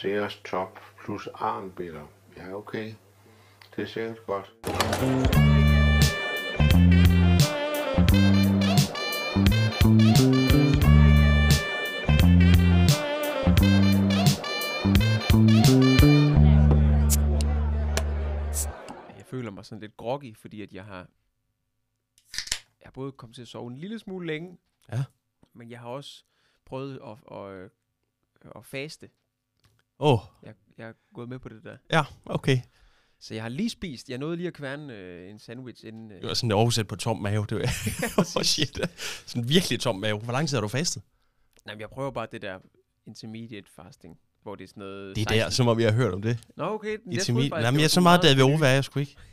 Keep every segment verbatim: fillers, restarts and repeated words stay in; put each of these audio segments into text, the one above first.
Sears top plus armbitter. Ja, okay. Det er sikkert godt. Jeg føler mig sådan lidt groggy, fordi at jeg har... Jeg har både kommet til at sove en lille smule længe, ja. Men jeg har også prøvet at, at, at, at faste. Åh. Oh. Jeg, jeg er gået med på det der. Ja, okay. Så jeg har lige spist. Jeg nåede lige at kværne øh, en sandwich inden... Øh. Det var sådan et oversæt på tom mave. Det var oh, shit. Sådan virkelig tom mave. Hvor lang tid har du fastet? Nej, men jeg prøver bare det der intermediate fasting, hvor det er sådan noget... Det er der, som om vi har hørt om det. Nå, okay. Intermediate. Nej, men jeg er så meget David Ove, er jeg sgu ikke.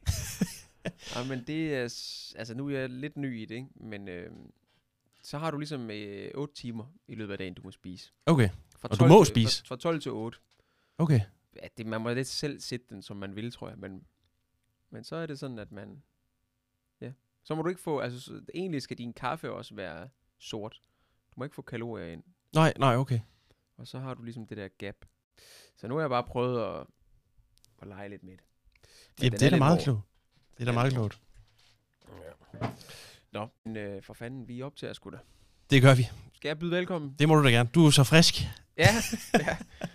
Ja, men det er... Altså, nu er jeg lidt ny i det, ikke? Men øh, så har du ligesom øh, otte timer i løbet af dagen, du må spise. Okay. Fra og du må til, spise? Fra, fra tolv til otte. Okay. Ja, det, man må lidt selv sætte den, som man vil, tror jeg. Men, men så er det sådan, at man... Ja. Så må du ikke få... Altså, så, egentlig skal din kaffe også være sort. Du må ikke få kalorier ind. Nej, nej, okay. Og så har du ligesom det der gap. Så nu har jeg bare prøvet at, at lege lidt med det. Men det, det er da meget klogt. Det er da meget klogt. Ja. Nå, men øh, for fanden, vi er op til at sgu da. Det gør vi. Skal jeg byde velkommen? Det må du da gerne. Du er så frisk. Ja, ja.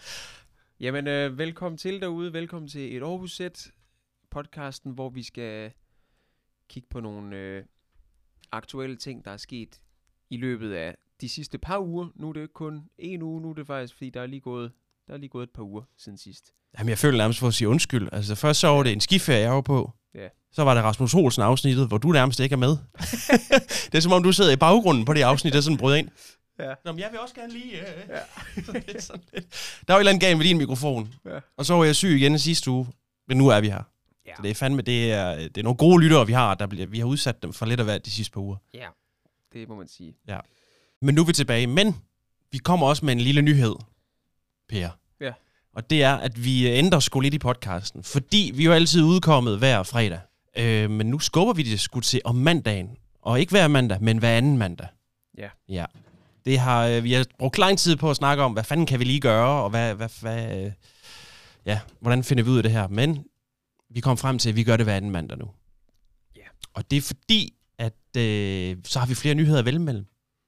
Jamen, øh, velkommen til derude. Velkommen til et Aarhus-sæt. Podcasten, hvor vi skal kigge på nogle øh, aktuelle ting, der er sket i løbet af de sidste par uger. Nu er det ikke kun en uge, nu er det faktisk, fordi der er lige gået, der er lige gået et par uger siden sidst. Jamen, jeg føler nærmest for at sige undskyld. Altså, først så var det en skiferie, jeg var på. Ja. Så var det Rasmus Olsen-afsnittet, hvor du nærmest ikke er med. Det er som om, du sidder i baggrunden på det afsnit, der sådan bryder ind. Ja. Nå, men jeg vil også gerne lige... Øh. Ja. det er sådan lidt. Der var et eller andet galt med din mikrofon. Ja. Og så var jeg syg igen sidste uge. Men nu er vi her. Ja. Så det er fandme, det er, det er nogle gode lyttere, vi har. Der bliver, vi har udsat dem for lidt af hvert de sidste par uger. Ja, det må man sige. Ja. Men nu er vi tilbage. Men vi kommer også med en lille nyhed, Per. Ja. Og det er, at vi ændrer sgu lidt i podcasten. Fordi vi er jo altid udkommet hver fredag. Øh, men nu skubber vi det sgu til om mandagen. Og ikke hver mandag, men hver anden mandag. Ja. Ja. Det har, øh, vi har brugt lang tid på at snakke om, hvad fanden kan vi lige gøre, og hvad, hvad, hvad, øh, ja, hvordan finder vi ud af det her. Men vi kom frem til, at vi gør det hver anden mandag nu. Ja. Og det er fordi, at øh, så har vi flere nyheder at vælge mellem.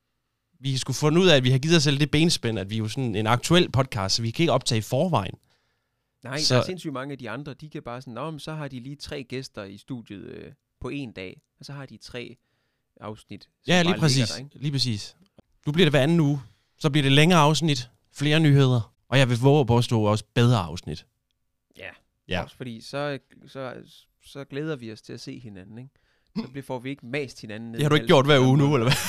Vi skulle finde ud af, at vi har givet os selv det benspænd, at vi er jo sådan en aktuel podcast, så vi kan ikke optage i forvejen. Nej, så... der er sindssygt mange af de andre, de kan bare sådan, nå, men så har de lige tre gæster i studiet øh, på en dag, og så har de tre afsnit. Ja, lige præcis. Der, lige præcis. Nu bliver det hver anden uge, så bliver det længere afsnit, flere nyheder, og jeg vil våge at påstå også bedre afsnit. Ja, ja. Også fordi så, så, så glæder vi os til at se hinanden, ikke? Så bliver, får vi ikke mast hinanden. Det har du ikke gjort hver uge nu, eller hvad?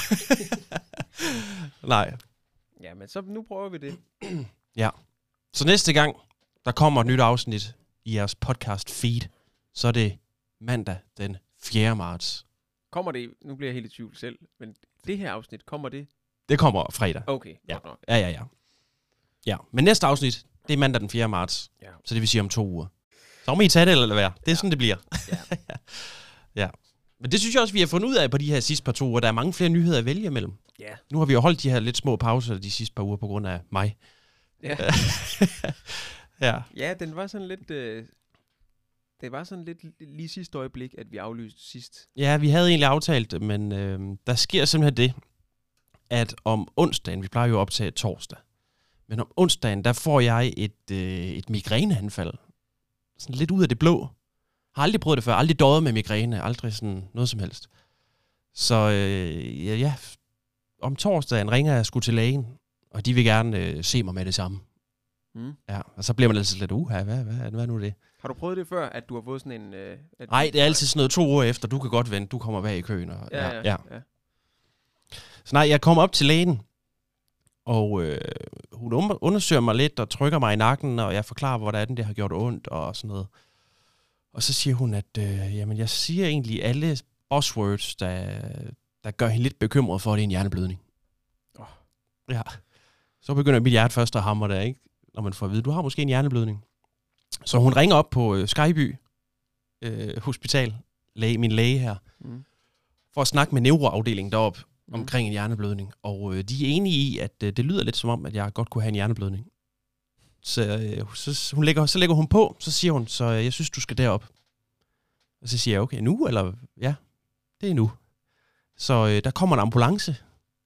Nej. Ja, men så nu prøver vi det. Ja. Så næste gang, der kommer et nyt afsnit i jeres podcast feed, så er det mandag den fjerde marts. Kommer det, nu bliver jeg helt i tvivl selv, men det her afsnit, kommer det? Det kommer fredag. Okay. Ja, ja, ja. ja. ja. Men næste afsnit, det er mandag den fjerde marts. Ja. Så det vil sige om to uger. Så må I tage det eller lade være. Det er ja. Sådan, det bliver. Ja. ja. Men det synes jeg også, vi har fundet ud af på de her sidste par to uger. Der er mange flere nyheder at vælge imellem. Ja. Nu har vi jo holdt de her lidt små pauser de sidste par uger på grund af mig. Ja. ja. Ja, den var sådan lidt... Øh, det var sådan lidt lige sidste øjeblik, at vi aflyste sidst. Ja, vi havde egentlig aftalt det, men øh, der sker simpelthen det, at om onsdagen, vi plejer jo at optage torsdag, men om onsdagen, der får jeg et, øh, et migræneanfald. Sådan lidt ud af det blå. Har aldrig prøvet det før, aldrig døjet med migræne, aldrig sådan noget som helst. Så øh, ja, ja, om torsdagen ringer jeg sgu til lægen, og de vil gerne øh, se mig med det samme. Mm. Ja, og så bliver man altså lidt, uha, hvad, hvad, hvad, hvad er nu det? Har du prøvet det før, at du har fået sådan en... Øh, Nej, det er altid sådan noget to år efter, du kan godt vente, du kommer bag i køen. Og, ja, ja, ja. ja. Så nej, jeg kommer op til lægen, og øh, hun undersøger mig lidt og trykker mig i nakken, og jeg forklarer, hvordan det har gjort ondt og sådan noget. Og så siger hun, at øh, jamen, jeg siger egentlig alle buzzwords, der, der gør hende lidt bekymret for, at det er en hjerneblødning. Oh. Ja. Så begynder mit hjerte først at hamre der, ikke? Når man får at vide, du har måske en hjerneblødning. Så hun ringer op på øh, Skyby øh, Hospital, læge, min læge her, mm. for at snakke med neuroafdelingen deroppe mm. omkring en hjerneblødning. Og øh, de er enige i, at øh, det lyder lidt som om, at jeg godt kunne have en hjerneblødning. Så, øh, så, hun lægger, så lægger hun på, så siger hun, så øh, jeg synes, du skal derop. Og så siger jeg, okay, nu? Eller ja, det er nu. Så øh, der kommer en ambulance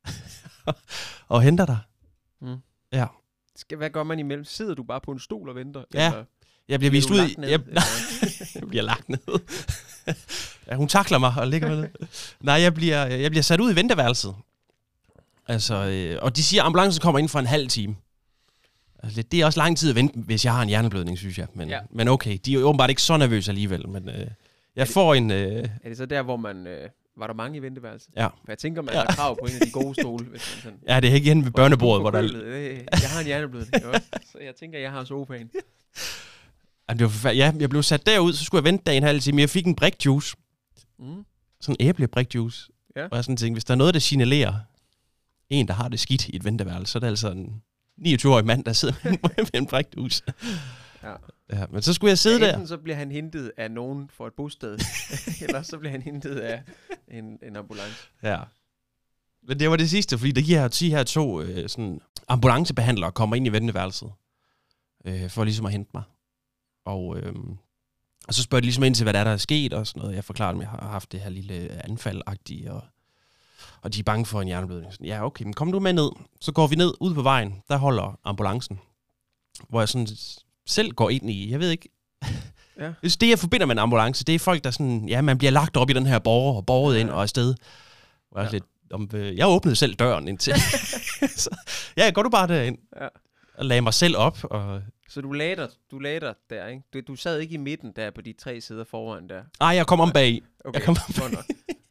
og henter dig. Mm. Ja. Skal, hvad gør man imellem? Sidder du bare på en stol og venter? Ja, eller jeg bliver vist ud i... Ned, jeg, jeg bliver lagt ned. Ja, hun takler mig og ligger mig ned. Nej, jeg bliver, jeg bliver sat ud i venteværelset. Altså, øh, og de siger, at ambulancen kommer inden for en halv time. Altså, det er også lang tid at vente, hvis jeg har en hjerneblødning, synes jeg. Men, ja. men okay, de er jo åbenbart ikke så nervøse alligevel. Men øh, jeg får en... Øh, er det så der, hvor man... Øh, var der mange i venteværelset? Ja. For jeg tænker, man ja. har krav på en af de gode stole. Hvis man sådan, ja, det er ikke igen ved børnebordet, hvor der... Øh, jeg har en hjerneblødning, så jeg tænker, jeg har sofaen. Ja, det var forfærd- ja, jeg blev sat derud, så skulle jeg vente der en halv time. Jeg fik en brikjuice. Mm. Sådan en æblebrikjuice. Ja. Og jeg sådan tænkte, hvis der er noget, der signalerer en, der har det skidt i et venteværelse, så er det altså en niogtyve-årig mand, der sidder med en brikjuice. Ja. Ja, men så skulle jeg sidde ja, der. Enten så bliver han hentet af nogen for et bosted, eller så bliver han hentet af en, en ambulance. Ja. Men det var det sidste, fordi der giver de her to øh, sådan ambulancebehandlere kommer ind i venteværelset, øh, for ligesom at hente mig. Og, øh, og så spørger de ligesom ind til, hvad der er, der er sket og sådan noget. Jeg forklarer dem, at jeg har haft det her lille anfald-agtige, og, og de er bange for en hjerneblødning. Sådan, ja, okay, men kom du med ned. Så går vi ned ud på vejen, der holder ambulancen, hvor jeg sådan selv går ind i, jeg ved ikke... Ja. Det, jeg forbinder med en ambulance, det er folk, der sådan, ja, man bliver lagt op i den her borger, og borget ja. ind og afsted. Og jeg, ja. lidt, om, øh, jeg åbnede selv døren indtil. Så, ja, går du bare derind. Ja. Og lagde mig selv op. Og... Så du lagde dig, du lagde dig der, ikke? Du, du sad ikke i midten der på de tre sæder foran der? Nej, jeg kom om bag. Okay, jeg kom om bag.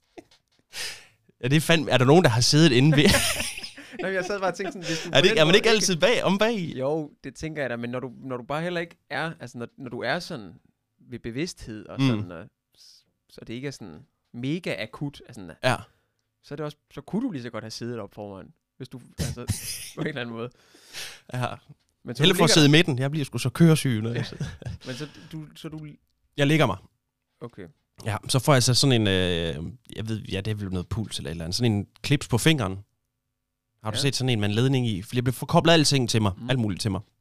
Ja, det er fandme... Er der nogen, der har siddet inde ved... Nej, jeg sad bare og tænkte sådan... Hvis du er, det, er man ikke altid bag, om bag? Jo, det tænker jeg da, men når du, når du bare heller ikke er... Altså, når, når du er sådan ved bevidsthed og sådan... Mm. Og, så det ikke er sådan mega akut, altså, ja. så, er det også, så kunne du lige så godt have siddet op foran, hvis du... Altså, på en eller anden måde. Ja. Men så Heller for at sidde i midten. Jeg bliver sgu så køresyg. Når ja. jeg Men så du, så du... Jeg ligger mig. Okay. Ja, så får jeg så sådan en... Øh, jeg ved, ja, det er vel noget puls eller et eller andet. Sådan en klips på fingeren. Har du ja. set sådan en med en ledning i? For jeg blev forkoblet alting til mig. Mm. Alt muligt til mig.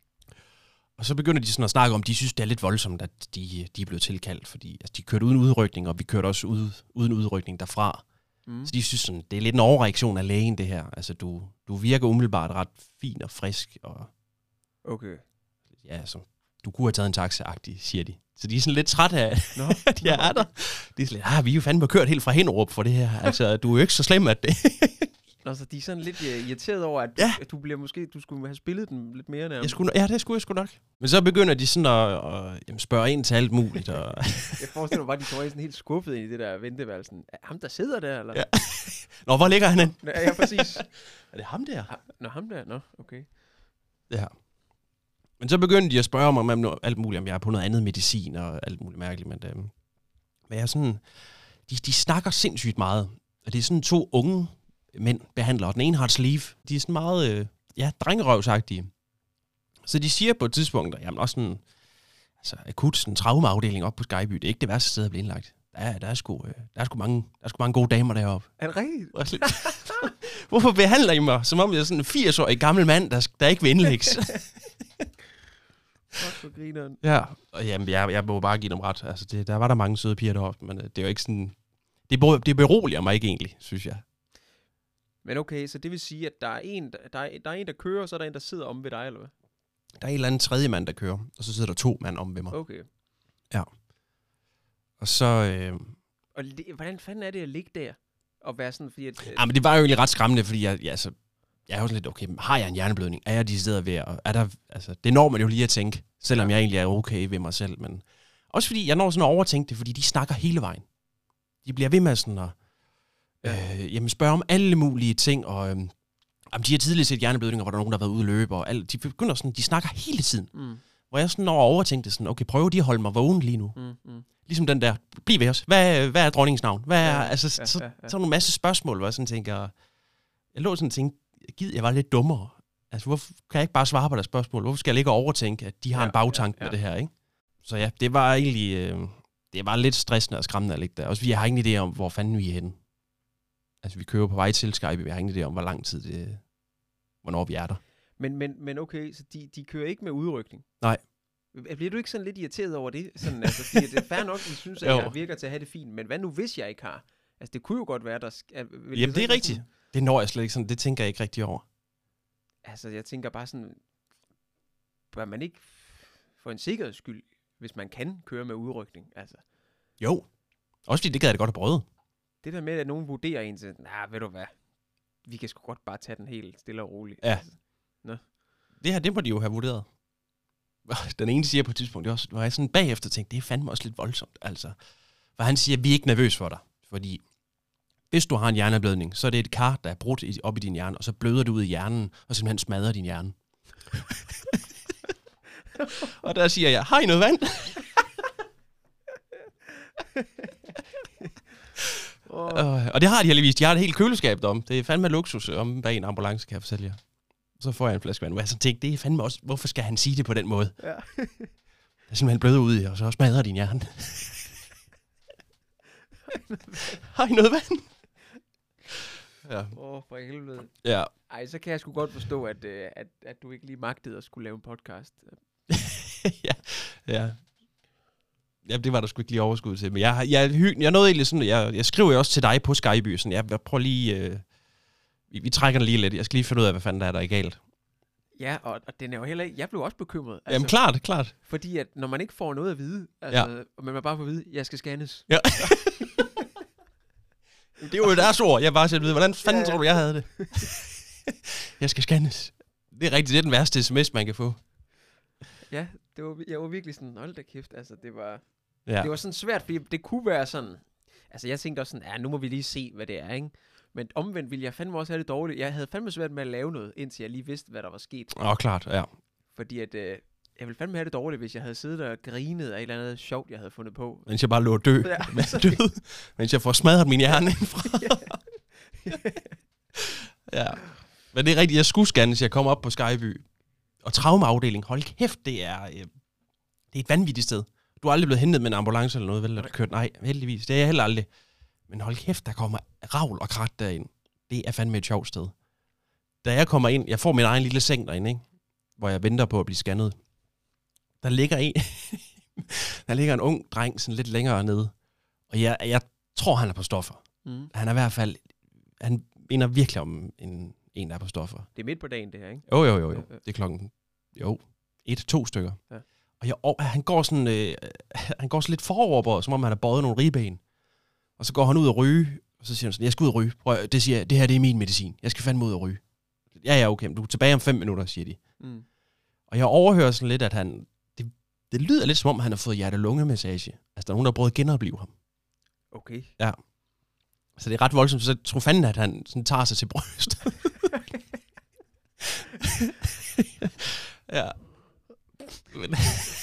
Og så begynder de sådan at snakke om, de synes, det er lidt voldsomt, at de, de er blevet tilkaldt. Fordi altså, de kørte uden udrykning, og vi kørte også ud, uden udrykning derfra. Mm. Så de synes sådan, det er lidt en overreaktion af lægen, det her. Altså, du, du virker umiddelbart ret fin og frisk. Og, okay. Ja, altså, du kunne have taget en taxa-agtig, siger de. Så de er sådan lidt trætte af, no, at jeg er der. De er sådan lidt, ah, vi er jo fandme kørt helt fra Hinderup for det her. Altså, du er jo ikke så slem, at det... Nå, så de er sådan lidt uh, irriteret over, at, ja. at du bliver måske, du skulle have spillet den lidt mere nærmest. Jeg skulle, ja, det skulle jeg sgu nok. Men så begynder de sådan at, at jamen, spørge ind til alt muligt. Og jeg forestiller mig bare, at de kommer sådan helt skuffet ind i det der venteværelsen. Er ham, der sidder der, eller? Ja. Nå, hvor ligger han hen? Ja, ja, præcis. Er det ham der? Ha, nå, ham der, nå, okay. Ja. Men så begyndte de at spørge mig om noget, alt muligt, om jeg er på noget andet medicin og alt muligt mærkeligt. Men, øhm, men jeg er sådan, de, de snakker sindssygt meget. Og det er sådan to unge mænd behandler, og den ene har et sleeve. De er sådan meget, øh, ja, drengerøvsagtige. Så de siger på et tidspunkt, jamen også sådan, altså akut sådan traumeafdeling op på Skyby, det er ikke det værste sted at blive indlagt. Der er, der er, sgu, øh, der er sgu mange, der er sgu mange gode damer deroppe. Er det rigtigt? Hvorfor behandler I mig, som om jeg er sådan en firs-årig gammel mand, der, der ikke vil indlægges? Fuck for grineren. Ja, og jamen, jeg, jeg må bare give dem ret. Altså, det, der var der mange søde piger deroppe, men det er jo ikke sådan... Det, det beroliger mig ikke egentlig, synes jeg. Men okay, så det vil sige, at der er en, der er, der er en, der kører, og så er der en, der sidder om ved dig, eller hvad? Der er en eller anden tredje mand, der kører, og så sidder der to mand om ved mig. Okay. Ja. Og så... Øh... Og li- hvordan fanden er det at ligge der? Og være sådan, fordi at... Øh... Ja, men det var jo egentlig ret skræmmende, fordi jeg, ja, altså, jeg er jo sådan lidt, okay, har jeg en hjerneblødning? Er jeg de steder ved at... Er der, altså, det når man jo lige at tænke, selvom ja. jeg egentlig er okay ved mig selv, men... Også fordi jeg når sådan at overtænke det, fordi de snakker hele vejen. De bliver ved med sådan at... Øh, jamen spørge om alle mulige ting, og øhm, om de har tidligere set hjerneblødninger, hvor der er nogen, der har været ude og løbe, og alt. De begynder sådan, de snakker hele tiden. Mm. Hvor jeg sådan over overtænkte sådan, okay, prøver de at holde mig vågen lige nu? Mm, mm. Ligesom den der, bliv ved os. Hvad, hvad er dronningens navn? Hvad er, ja, altså, ja, så, ja, ja. Sådan en masse spørgsmål, hvor jeg sådan tænker, jeg lå sådan og tænkte, gid, jeg var lidt dummere. Altså, hvorfor kan jeg ikke bare svare på deres spørgsmål? Hvorfor skal jeg ligge og overtænke, at de har ja, en bagtank ja, ja. med det her, ikke? Så ja, det var egentlig, øh, det var lidt stressende og skræmmende at ligge der. Også vi har ingen idé om, hvor fanden vi er henne. Altså, vi kører på vej til Skype, vi har ingen idé om, hvor lang tid det, hvornår vi er der. Men, men, men okay, så de, de kører ikke med udrykning? Nej. Bliver du ikke sådan lidt irriteret over det? Sådan, altså, fordi det er fair nok, I synes, at Jo. jeg virker til at have det fint, men hvad nu, hvis jeg ikke har? Altså, det kunne jo godt være, der... Sk- at, vil Jamen, så det ikke er være rigtigt. Sådan, Det når jeg slet ikke sådan. Det tænker jeg ikke rigtig over. altså, jeg tænker bare sådan... Bør man ikke for en sikkerheds skyld, hvis man kan køre med udrykning? Altså, Jo. Også fordi det gad jeg da godt have prøvet. det der med, at nogen vurderer en til, nej, ved du hvad, vi kan sgu godt bare tage den helt stille og roligt. Ja. Altså, Det her, det må de jo have vurderet. Den ene siger på et tidspunkt, det også, hvor jeg sådan bagefter tænkte, det er fandme også lidt voldsomt, altså. For han siger, vi er ikke nervøs for dig, fordi hvis du har en hjerneblødning, så er det et kar, der er brudt i, op i din hjerne, og så bløder du ud i hjernen, og simpelthen smadrer din hjerne. Og der siger jeg, har I noget vand? oh. Øh, og det har de heldigvis. De har et helt køleskab derom. Det er fandme luksus om bag en ambulance, kan jeg fortælle jer. Så får jeg en flaske vand, hvor jeg så tænkte, det er fandme også, hvorfor skal han sige det på den måde? Ja. Det er simpelthen bløder ud i, og så smadrer din hjerne. Har I noget vand? Ja. Åh, oh, for helvede. Ja. Ej, så kan jeg sgu godt forstå, at, øh, at, at du ikke lige magtede at skulle lave en podcast. ja. Ja. Ja, det var der sgu ikke lige overskud til. Men jeg, jeg, jeg, jeg nåede egentlig sådan, jeg, jeg skriver jo også til dig på Skyby, sådan, jeg, jeg prøver lige, øh, vi, vi trækker den lige lidt. Jeg skal lige finde ud af, hvad fanden der er, der er galt. Ja, og, og den er jo heller ikke... Jeg blev også bekymret. Altså, Jamen klart, klart. Fordi at når man ikke får noget at vide, altså, ja. og man bare får at vide, jeg skal scannes. Ja. Det er jo deres ord. Jeg bare siger, hvordan fanden ja, ja. tror du, jeg havde det? Jeg skal scannes. Det er rigtigt, det er den værste sms, man kan få. Ja, det var, jeg var virkelig sådan, hold da kæft, altså det var, ja. det var sådan svært, fordi det kunne være sådan, altså jeg tænkte også sådan, ja, nu må vi lige se, hvad det er, ikke? Men omvendt ville jeg fandme også have det dårligt. Jeg havde fandme svært med at lave noget, indtil jeg lige vidste, hvad der var sket. Åh, oh, klart, ja. Fordi at, øh, jeg ville fandme have det dårligt, hvis jeg havde siddet og grinet af et eller andet sjovt, jeg havde fundet på. Mens jeg bare lå dø. Ja. Mens, død, mens jeg får smadret min hjerne indfra. Ja. Men det er rigtigt, jeg skulle scannes, jeg kom op på Skyby. Og traumeafdeling, hold kæft, det er, øh, det er et vanvittigt sted. Du er aldrig blevet hentet med en ambulance eller noget, vel? Eller kørt? Nej, heldigvis. Det er jeg heller aldrig. Men hold kæft, der kommer ravl og krat derind. Det er fandme et sjovt sted. Da jeg kommer ind, jeg får min egen lille seng derinde, ikke? Hvor jeg venter på at blive scannet. Der ligger en, der ligger en ung dreng sådan lidt længere nede. Og jeg, jeg tror, han er på stoffer. Mm. Han er i hvert fald, han minder virkelig om en, en, der er på stoffer. Det er midt på dagen, det her, ikke? Jo, jo, jo, jo. Det er klokken, jo, et, to stykker. Ja. Og jeg, og han går sådan, øh, han går sådan lidt forover, som om han har bøjet nogle ribben. Og så går han ud og ryge, og så siger han sådan, jeg skal ud og ryge. Prøv, det siger, det her det er min medicin. Jeg skal fandme ud og ryge. Ja, ja, okay, men du er tilbage om fem minutter, siger de. Mm. Og jeg overhører sådan lidt, at han, det, det lyder lidt som om, han har fået hjerte-lunge-massage. Altså, der er nogen, der har prøvet at genopleve ham. Okay. Ja. Så det er ret voldsomt, så jeg tror fanden, at han sådan tager sig til brystet. Ja. Men,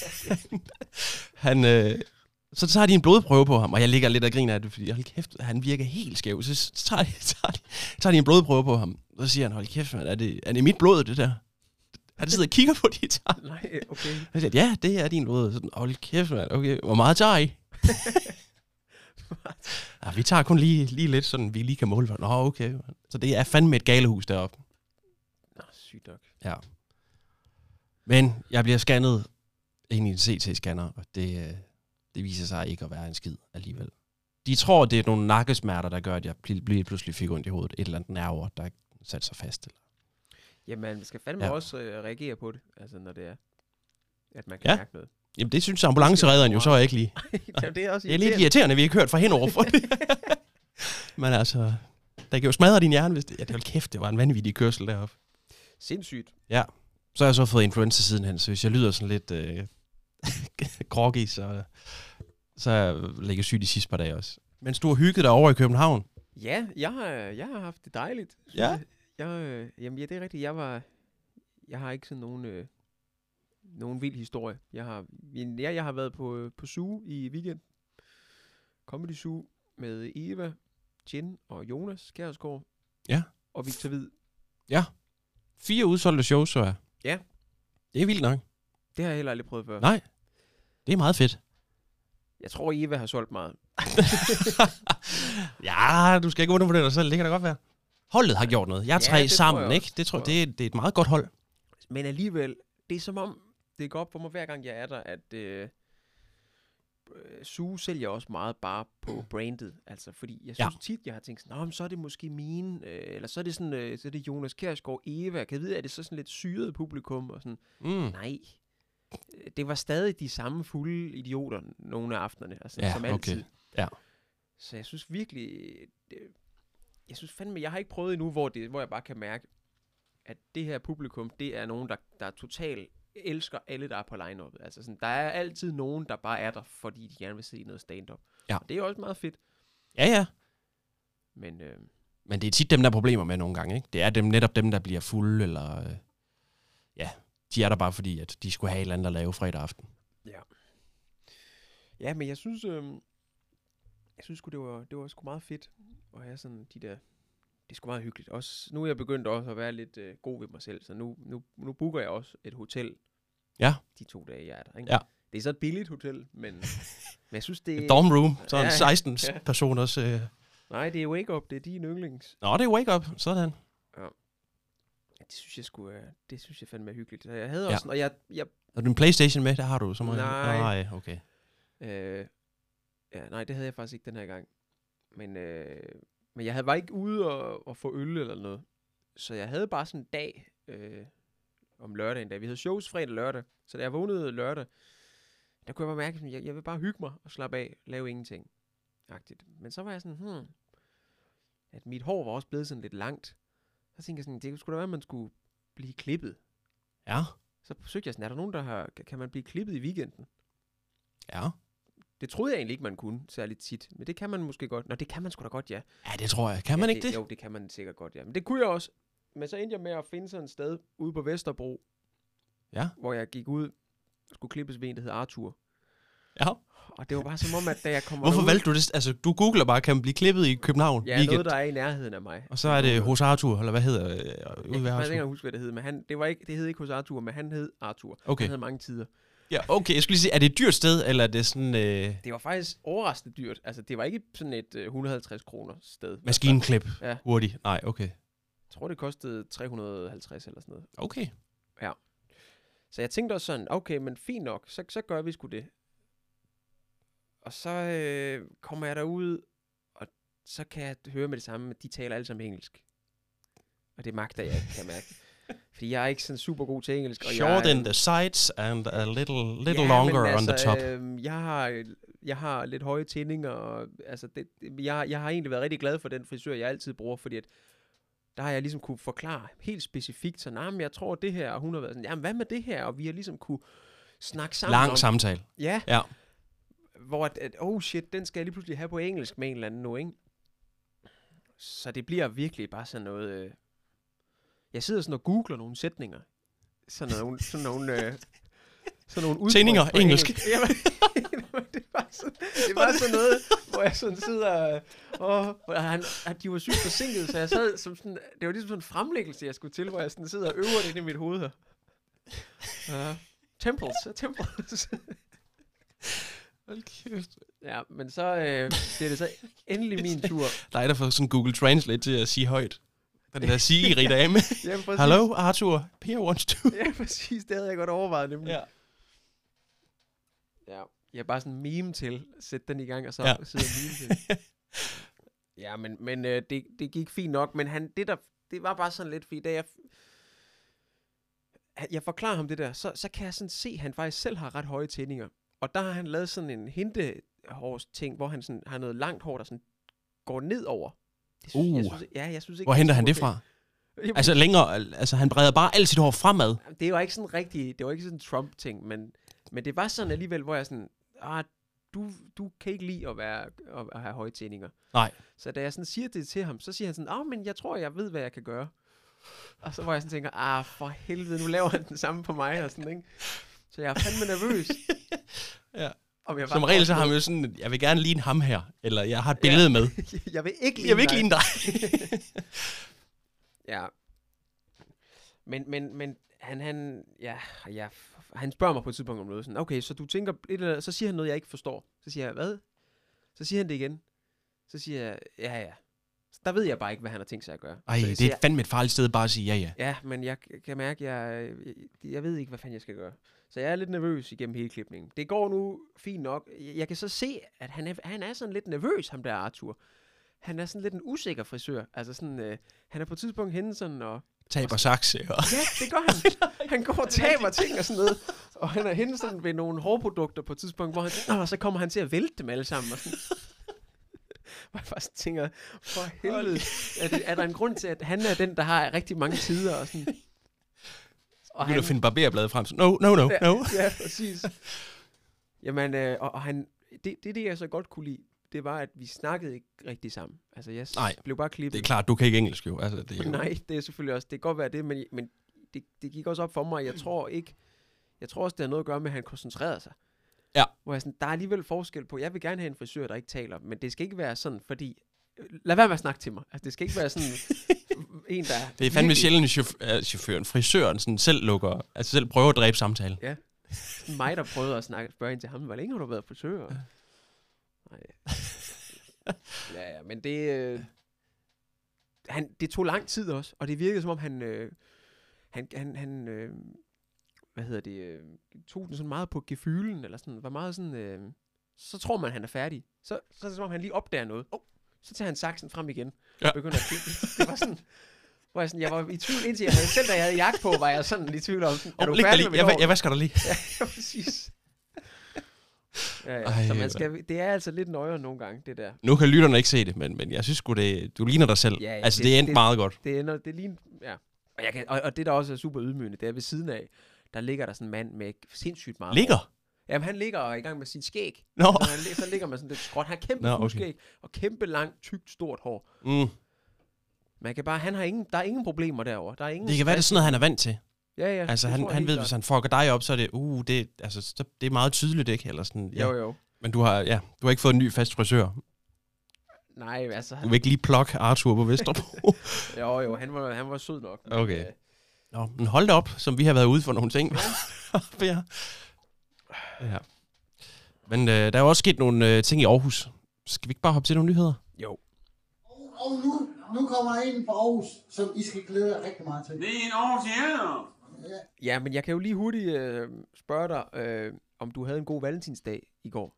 han, øh, så tager de en blodprøve på ham, og jeg ligger lidt og griner af det, fordi hold kæft, han virker helt skæv. Så tager de, tager, de, tager de en blodprøve på ham, og så siger han, hold kæft, man, er, det, er det mit blod, det der? Han sidder og kigger på de tager. Nej, okay. Han siger, ja, det er din blod. Sådan, hold kæft, man, okay, hvor meget tager I? Ja, vi tager kun lige, lige lidt, sådan vi lige kan måle for. Nå, okay. Så det er fandme et galehus deroppe. Nå, sygt nok. Ja. Men jeg bliver scannet ind i en C T-scanner, og det, det viser sig ikke at være en skid alligevel. De tror, det er nogle nakkesmerter, der gør, at jeg bliver pludselig fik ondt i hovedet. Et eller andet nerver, der satte sig fast. Jamen, man skal fandme ja. også øh, reagere på det, altså når det er, at man kan ja. mærke noget. Jamen, det synes ambulanceredderen jo så ikke lige. Jamen, det er også det er lidt irriterende, at vi ikke hørt fra hende over for det. Men altså, der kan jo smadre din hjerne, hvis det... Ja, det var kæft, det var en vanvittig kørsel deroppe. Sindssygt. Ja. Så har jeg så fået influenza sidenhen, så hvis jeg lyder sådan lidt øh, groggy, så, så er jeg ligget syg de sidste par dage også. Mens du har hygget dig over i København. Ja, jeg har, jeg har haft det dejligt. Ja. Jeg, jeg, øh, jamen, ja, det er rigtigt. Jeg var... Jeg har ikke sådan nogen... Øh, nogen vild historie. Jeg har, ja, jeg har været på, på Zoo i weekend. Comedy Zoo med Eva, Jen og Jonas Kjærsgaard. Ja. Og Victor Hvid. Ja. Fire udsolgte shows, så er. Ja. Det er vildt nok. Det har jeg heller aldrig prøvet før. Nej. Det er meget fedt. Jeg tror, Eva har solgt meget. Ja, du skal ikke undervurdere dig selv. Det kan da godt være. Holdet har gjort noget. Jeg er tre ja, sammen, jeg ikke? Det tror, det, er, det er et meget godt hold. Men alligevel, det er som om, det går op for mig hver gang jeg er der, at øh, Zoo sælger også meget bare på brandet. Altså, fordi jeg synes ja. tit, jeg har tænkt sådan, Nå, så er det måske mine, øh, eller så er det sådan, øh, så er det Jonas Kjærsgaard, Eva. Kan jeg vide, er det så sådan lidt syret publikum? Og sådan, mm. nej. Det var stadig de samme fulde idioter nogle af aftenerne, altså, ja, som altid. Okay. Ja. Så jeg synes virkelig, det, jeg synes fandme, jeg har ikke prøvet endnu, hvor, det, hvor jeg bare kan mærke, at det her publikum, det er nogen, der, der totalt elsker alle, der er på line-up'et. Altså sådan, der er altid nogen, der bare er der, fordi de gerne vil se noget stand-up. Ja. Og det er også meget fedt. Ja, ja. Men, øh, Men det er tit dem, der er problemer med nogle gange, ikke? Det er dem, netop dem, der bliver fulde, eller... Øh, ja, de er der bare fordi, at de skulle have et eller andet at lave fredag aften. Ja. Ja, men jeg synes... Øh, jeg synes sgu, det var, det var sgu meget fedt at have sådan de der... Det er sgu meget hyggeligt. Også, nu er jeg begyndt også at være lidt øh, god ved mig selv, så nu, nu, nu booker jeg også et hotel. Ja. De to dage, jeg er der. Ikke? Ja. Det er så et billigt hotel, men, men jeg synes, det er... Et dorm room, så ja, en seksten ja. personers... Øh... Nej, det er Wake Up, det er din yndlings. Nå, det er Wake Up, sådan. Ja. Det synes jeg sgu, øh, det synes jeg fandme er hyggeligt. Så jeg havde også... Ja. Og jeg, jeg... Har du en PlayStation med? Der har du så meget. Nej. Nej, okay. Øh, ja, nej, det havde jeg faktisk ikke den her gang. Men... Øh, Men jeg havde bare ikke ude og, og få øl eller noget. Så jeg havde bare sådan en dag øh, om lørdagen, da vi havde shows fredag og lørdag. Så da jeg vågnede lørdag, der kunne jeg bare mærke, at jeg, jeg vil bare hygge mig og slappe af, lave ingenting. Agtigt. Men så var jeg sådan, hmm, at mit hår var også blevet sådan lidt langt. Så tænkte jeg sådan, det skulle da være, at man skulle blive klippet. Ja. Så forsøgte jeg sådan, er der nogen, der har, kan man blive klippet i weekenden? Ja. Det troede jeg egentlig ikke, man kunne særligt tit. Men det kan man måske godt. Nå, det kan man sgu da godt, ja. Ja, det tror jeg. Kan man ja, ikke det? Jo, det kan man sikkert godt, ja. Men det kunne jeg også. Men så endte jeg med at finde sådan et sted ude på Vesterbro. Ja. Hvor jeg gik ud og skulle klippes ved en, der hed Arthur. Ja. Og det var bare som om, at da jeg kommer Hvorfor derud, valgte du det? Altså, du googler bare, kan man blive klippet i København? Ja, weekend. noget, der er i nærheden af mig. Og så er det hos Arthur, eller hvad hedder det? Jeg kan faktisk ikke huske, hvad det hed. Men han, det, var ikke, det hed ikke hos Arthur, men han hed Arthur. Okay. Han havde mange tider. Ja, okay. Jeg skulle lige sige, er det et dyrt sted, eller er det sådan... Øh... Det var faktisk overraskende dyrt. Altså, det var ikke sådan et uh, et hundrede og halvtreds kroner sted. Maskinklip. Ja. Hurtigt. Nej, okay. Jeg tror, det kostede tre hundrede og halvtreds eller sådan noget. Okay. Ja. Så jeg tænkte også sådan, okay, men fint nok, så, så gør vi sgu det. Og så øh, kommer jeg derud, og så kan jeg høre med det samme, at de taler alle sammen engelsk. Og det magter jeg ikke, kan jeg mærke. Fordi jeg er ikke sådan super god til engelsk. Og Short jeg, in the sides and a little, little ja, longer men on the altså, top. Øh, jeg, har, jeg har lidt høje tændinger, og altså det, jeg, jeg har egentlig været rigtig glad for den frisør, jeg altid bruger, fordi at der har jeg ligesom kunne forklare helt specifikt, så nah, men jeg tror det her, og hun har været sådan, jamen hvad med det her? Og vi har ligesom kunne snakke sammen Lang om, samtale. Ja. Ja. Hvor at, at, oh shit, den skal jeg lige pludselig have på engelsk med en eller anden nu, ikke? Så det bliver virkelig bare sådan noget... Øh, jeg sidder sådan og googler nogle sætninger. Sådan nogle... Sådan nogle øh, sådan nogle udtryk Tændinger, på engelsk. engelsk. Jamen, det var sådan, det var sådan noget, hvor jeg sådan sidder... Og, og han, at de var sygt forsinket, så jeg sad som sådan... Det var ligesom sådan en fremlæggelse, jeg skulle til, hvor jeg sådan sidder og øver det ind i mit hoved her. Uh, temples, temples. Ja, men så øh, det er det så endelig min tur. Dig, der får sådan Google Translate til at sige højt. Den der Siri dame. Ja, Hello, Arthur. Pia wants to. Ja, præcis. Det havde jeg godt overvejet nemlig. Ja. Ja. Jeg er bare sådan en meme til. Sæt den i gang, og så Ja. sidder meme til. Ja, men, men øh, det, det gik fint nok. Men han, det, der, det var bare sådan lidt, fordi da jeg... Jeg forklarer ham det der, så, så kan jeg sådan se, at han faktisk selv har ret høje tændinger. Og der har han lavet sådan en hintehårs ting, hvor han sådan har noget langt hår, der sådan går ned over. Det synes, Uh. jeg synes, ja, jeg synes ikke, Hvor henter han det fra? Jamen, Altså længere, altså han breder bare alt sit hår fremad. det var ikke sådan rigtig, det var ikke sådan en Trump-ting, men, men det var sådan alligevel, hvor jeg sådan, ah, du, du kan ikke lide at, være, at, at have høje tændinger. Nej. Så da jeg sådan siger det til ham, så siger han sådan, ah, men jeg tror, jeg ved, hvad jeg kan gøre. Og så var jeg sådan tænker, ah, for helvede, nu laver han den samme på mig, og sådan, ikke? Så jeg er fandme nervøs. Ja. Om jeg Som regel så har man jo sådan, jeg vil gerne ligne ham her, eller jeg har et billede ja. med. Jeg vil ikke ligne Jeg vil ikke ligne dig. Ja. Men, men, men han, han, ja, ja, han spørger mig på et tidspunkt om noget, sådan, okay, så du tænker, et eller andet, så siger han noget, jeg ikke forstår. Så siger jeg, hvad? Så siger han det igen. Så siger jeg, ja, ja. Så der ved jeg bare ikke, hvad han har tænkt sig at gøre. Ej, så, det så er jeg, fandme et farligt sted bare at sige ja, ja. Ja, men jeg kan mærke, at jeg, jeg ved ikke, hvad fanden jeg skal gøre. Så jeg er lidt nervøs igennem hele klipningen. Det går nu fint nok. Jeg kan så se, at han er, han er sådan lidt nervøs, ham der Arthur. Han er sådan lidt en usikker frisør. Altså sådan, øh, han er på et tidspunkt henne sådan og... Taber sakse. Ja, det gør han. Han går og taber ting og sådan noget. Og han er henne sådan ved nogle hårprodukter på et tidspunkt, hvor han... Og så kommer han til at vælte dem alle sammen og sådan... Hvor jeg bare tænker, for helvede, er, det, er der en grund til, at han er den, der har rigtig mange tider og sådan... Og vil han, du finde barberbladet frem? No, no, no, ja, no. Ja, præcis. Jamen, øh, og, og han, det, det, det jeg så godt kunne lide, det var, at vi snakkede ikke rigtig sammen. Altså, jeg Nej, blev bare klippet. Det er klart, du kan ikke engelsk jo. Altså, det er jo... Nej, det er selvfølgelig også, det kan godt være det, men, men det, det gik også op for mig, jeg tror ikke, jeg tror også, det har noget at gøre med, at han koncentrerede sig. Ja. Hvor jeg sådan, der er alligevel forskel på, jeg vil gerne have en frisør, der ikke taler, men det skal ikke være sådan, fordi, lad være med at snakke til mig. Altså, det skal ikke være sådan en, der... Det er fandme sjældent, chauffør, uh, chaufføren, frisøren, sådan selv lukker, altså selv prøver at dræbe samtalen. Ja. Mig, der prøvede at snakke, spørge ind til ham, hvor længe har du været frisør? Ja. Nej. Ja, ja, men det... Øh, han, det tog lang tid også, og det virkede som om, han... Øh, han, han, han øh, hvad hedder det, øh, tog den sådan meget på gefylen, eller sådan, var meget sådan, øh, så tror man, han er færdig. Så, så er det som om, han lige opdager noget. Oh, så tager han saksen frem igen, ja. Og begynder at klippe. Det var sådan, hvor jeg, sådan, jeg var i tvivl, indtil jeg havde, selv da jeg havde jagt på, var jeg sådan i tvivl om, sådan, er oh, du færdig med jeg, jeg, jeg vasker dig lige. Ja, ja, præcis. Ja, ja. Ej, så man skal, det er altså lidt nøjere nogle gange, det der. Nu kan lytterne ikke se det, men, men jeg synes sgu, det, du ligner dig selv. Ja, ja, altså, det, det det er endt det, meget godt. Det ender, det ligner, ja. Og, jeg kan, og, og det, der også er super ydmygende, det er ved siden af, der ligger der sådan en mand med sindssygt meget Ligger? hår. Jamen, han ligger og er i gang med sit skæg. Nå. Så, han, så ligger man sådan lidt skråt. Han har kæmpe Nå, okay. okay. skæg og kæmpe langt, tykt, stort hår. Mm. Man kan bare, han har ingen, der er ingen problemer derovre. Der er ingen Det kan være, det er sådan noget, han er vant til. Ja, ja. Altså, han, han ved, hvis han fucker dig op, så er det, uh, det, altså, så, det er meget tydeligt, ikke? Eller sådan, ja. Jo, jo. Men du har, ja, du har ikke fået en ny fast frisør. Nej, altså... Du vil ikke lige plukke Arthur på Vesterbro? jo, jo, han var, han var sød nok. Okay. Men, øh, Nå, men hold da op, som vi har været ude for nogle ting. Ja. Ja. Men øh, der er jo også sket nogle øh, ting i Aarhus. Skal vi ikke bare hoppe til nogle nyheder? Jo. Og, og nu, nu kommer der en fra Aarhus, som I skal glæde jer rigtig meget til. Det er en Aarhusianer. Ja. Ja, men jeg kan jo lige hurtigt øh, spørge dig, øh, om du havde en god valentinsdag i går.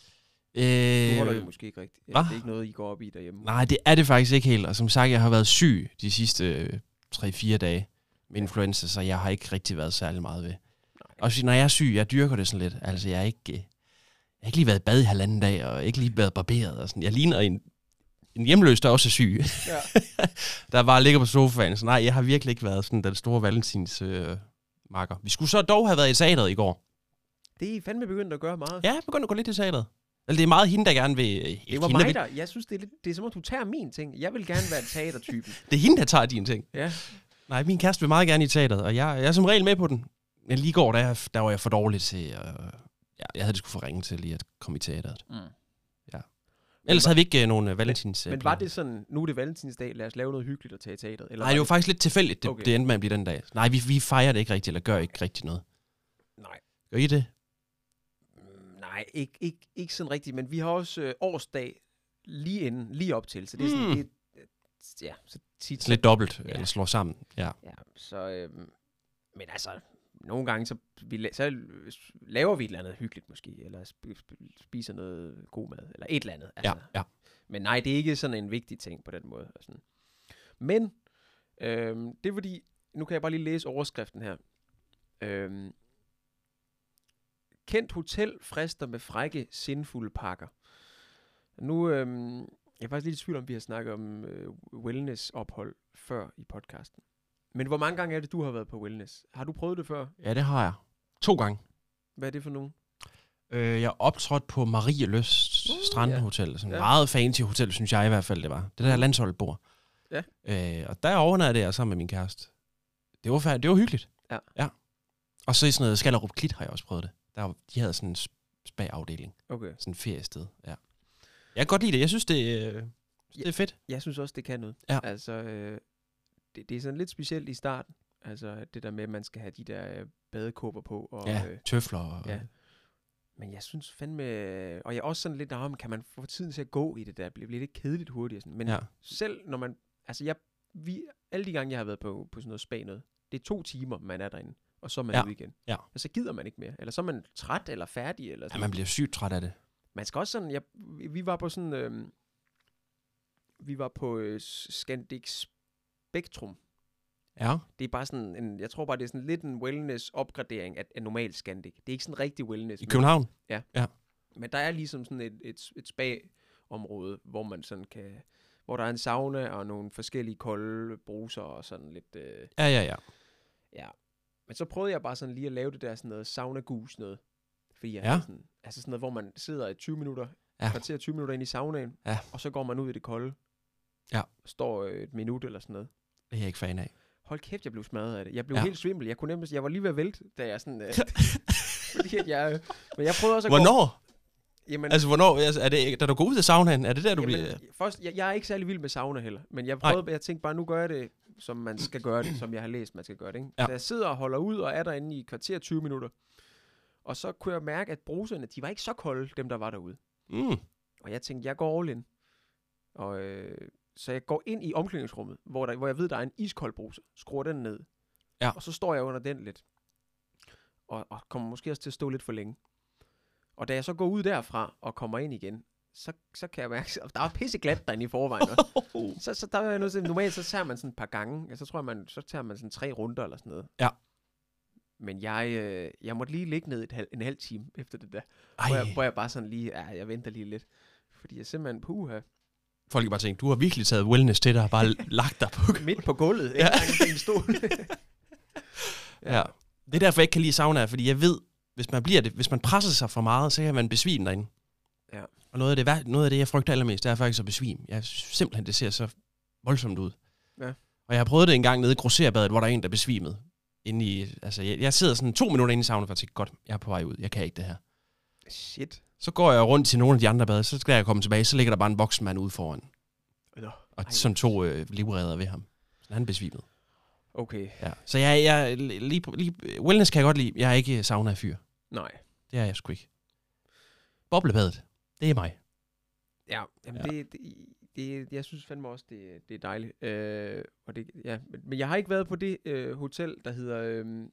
Øh, Du holder det måske ikke rigtigt. Hva? Det er ikke noget, I går op i derhjemme. Nej, det er det faktisk ikke helt. Og som sagt, jeg har været syg de sidste øh, tre fire dage med influenza, så jeg har ikke rigtig været særlig meget ved. Nej. Og når jeg er syg, jeg dyrker det sådan lidt. Altså, jeg har ikke, øh, jeg har ikke lige været i bad i halvanden dag, og ikke lige været barberet. Og sådan. Jeg ligner en, en hjemløs, der også er syg. Ja. Der bare ligger på sofaen. Så nej, jeg har virkelig ikke været sådan den store valentins øh, marker. Vi skulle så dog have været i teateret i går. Det er fandme begyndt at gøre meget. Ja, jeg begyndte at gå lidt i teateret. Eller det er meget hende, der gerne vil... Øh, Det var hende, mig, der... der... Jeg synes, det er, lidt, det er som om, du tager min ting. Jeg vil gerne være teatertypen. Det er hende, der tager dine ting. Ja. Nej, min kæreste vil meget gerne i teateret, og jeg, jeg er som regel med på den. Men lige i går, der, der var jeg for dårlig til... Øh, ja, jeg havde det sgu for ringe til lige at komme i teateret. Mm. Ja. Ellers havde vi ikke øh, nogen øh, valentins... Men var det sådan, nu er det valentinsdag, lad os lave noget hyggeligt og tage i teateret? Eller Nej, det var faktisk lidt tilfældigt, det, Okay. det endte med at blive den dag. Nej, vi, vi fejrer det ikke rigtigt, eller gør ikke rigtigt noget. Nej. Gør I det? Mm, Nej, ikke, ikke, ikke sådan rigtigt, men vi har også øh, årsdag lige inden, lige op til, så det er sådan, Mm. det, øh, ja, så tit, Sådan lidt dobbelt, Ja. eller slår sammen. Ja. ja, så, øh, men altså, nogle gange, så, vi, la- så laver vi et eller andet hyggeligt måske, eller sp- sp- spiser noget god mad, eller et eller andet. Altså. Ja, ja. Men nej, det er ikke sådan en vigtig ting på den måde. Og sådan. Men, øh, det er fordi, nu kan jeg bare lige læse overskriften her. Øh, Kendt hotel frister med frække, sindfulde pakker. Nu, øh, jeg er faktisk lidt i tvivl om, vi har snakket om øh, wellness-ophold før i podcasten. Men hvor mange gange er det, du har været på wellness? Har du prøvet det før? Ja, det har jeg. To gange. Hvad er det for nogen? Øh, jeg optrådte på Marie Løst Uh, Strandhotel. Sådan Ja. ja. Meget fancy hotel, synes jeg i hvert fald, det var. Det der landsholdet bor. Ja. Øh, og der overnattede jeg sammen med min kæreste. Det var, fa- det var hyggeligt. Ja. ja. Og så i sådan noget Skallerup Klit har jeg også prøvet det. Der, var- de havde sådan en spa-afdeling. Okay. Sådan en feriested. Ja. Jeg kan godt lide det. Jeg synes, det, øh, det er fedt. Jeg synes også, det kan noget. Ja. Altså, øh, det, det er sådan lidt specielt i starten. Altså, det der med, at man skal have de der øh, badekåber på. Og, Ja, øh, tøfler. Og, ja. Men jeg synes fandme... Og jeg er også sådan lidt, om kan man få tiden til at gå i det der? Bliver lidt kedeligt hurtigt. Sådan. Men Ja. ja. selv når man... Altså, jeg, vi, alle de gange, jeg har været på, på sådan noget spa noget, det er to timer, man er derinde. Og så er man Ja. ude igen. Ja. Og så gider man ikke mere. Eller så er man træt eller færdig. Eller Ja, sådan. man bliver sygt træt af det. Man skal også sådan... Jeg, vi var på sådan... Øh, vi var på øh, Scandic Spectrum. Ja. Det er bare sådan en... Jeg tror bare, det er sådan lidt en wellness-opgradering af, af normal Scandic. Det er ikke sådan rigtig wellness. I København? Men der er ligesom sådan et, et, et spa-område, hvor man sådan kan... Hvor der er en sauna og nogle forskellige kolde bruser og sådan lidt... Øh, Ja, ja, ja. ja. Men så prøvede jeg bare sådan lige at lave det der sådan noget sauna-gus noget. Fordi jeg Ja. havde sådan... Altså sådan noget, hvor man sidder i tyve minutter, Ja. kvarter tyve minutter ind i saunaen, Ja. og så går man ud i det kolde. Ja. Står øh, et minut eller sådan noget. Det er jeg ikke fan af. Hold kæft, jeg blev smadret af det. Jeg blev Ja. helt svimmel. Jeg kunne nemmest... Jeg var lige ved at vælte, da jeg sådan... Øh, fordi at jeg... Øh, men jeg prøvede også at gå... Hvornår? Jamen, Altså, hvornår? Altså, er det, da du går ud af saunaen, er det der, du Jamen, bliver... først, jeg, jeg er ikke særlig vild med sauna heller, men jeg prøvede, jeg tænkte bare, nu gør jeg det, som man skal gøre det, som jeg har læst, man skal gøre det. Ikke? Ja. Så jeg sidder og holder ud og er derinde i kvarter tyve minutter, og så kunne jeg mærke, at bruserne, de var ikke så kolde, dem der var derude. Mm. Og jeg tænkte, jeg går all in. Og, øh, så jeg går ind i omklædningsrummet, hvor, der, hvor jeg ved, der er en iskold bruse, skruer den ned, Ja. og så står jeg under den lidt, og, og kommer måske også til at stå lidt for længe. Og da jeg så går ud derfra og kommer ind igen, så, så kan jeg mærke, at der er pisseglat derinde i forvejen. Også. Så, så der er jeg nødt til, normalt så tager man sådan et par gange, ja, så tror jeg, man, så tager man sådan tre runder eller sådan noget. Ja. Men jeg, øh, jeg måtte lige ligge ned et halv, en halv time efter det der, Ej, hvor jeg, hvor jeg bare sådan lige, ja, jeg venter lige lidt. Fordi jeg simpelthen, puha, folk kan bare tænke, du har virkelig taget wellness til dig og bare lagt dig på. midt på gulvet, ikke Ja. engang i en stol. Ja. Det er derfor, jeg ikke kan lide sauna, fordi jeg ved, hvis man bliver det, hvis man presser sig for meget, så kan man besvime derinde. Ja. Og noget af det, vær- noget af det jeg frygter allermest, det er faktisk at besvime. Jeg synes simpelthen, det ser så voldsomt ud. Ja. Og jeg har prøvet det en gang nede i Grosserbadet, hvor der er en, der besvimede. Inde i, altså, jeg, jeg sidder sådan to minutter inde i saunaen, for at tænke, godt, jeg er på vej ud, jeg kan ikke det her. Shit. Så går jeg rundt til nogle af de andre bade, så skal jeg komme tilbage, så ligger der bare en voksenmand ude foran. Nå, Og ej. sådan to øh, livredder ved ham. Så han besvimede. Okay, Ja. Så jeg, jeg lige, lige, wellness kan jeg godt lide. Jeg er ikke sauna-fyr. nej. Det er jeg sgu ikke. Boblebadet, det er mig. Ja, jamen Ja. Det, det, det, jeg synes fandme også, det, det er dejligt. Øh, og det, ja, men, men jeg har ikke været på det øh, hotel, der hedder øh,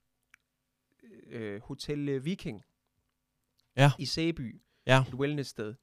øh, Hotel Viking Ja. i Sæby. Ja. Et wellnesssted.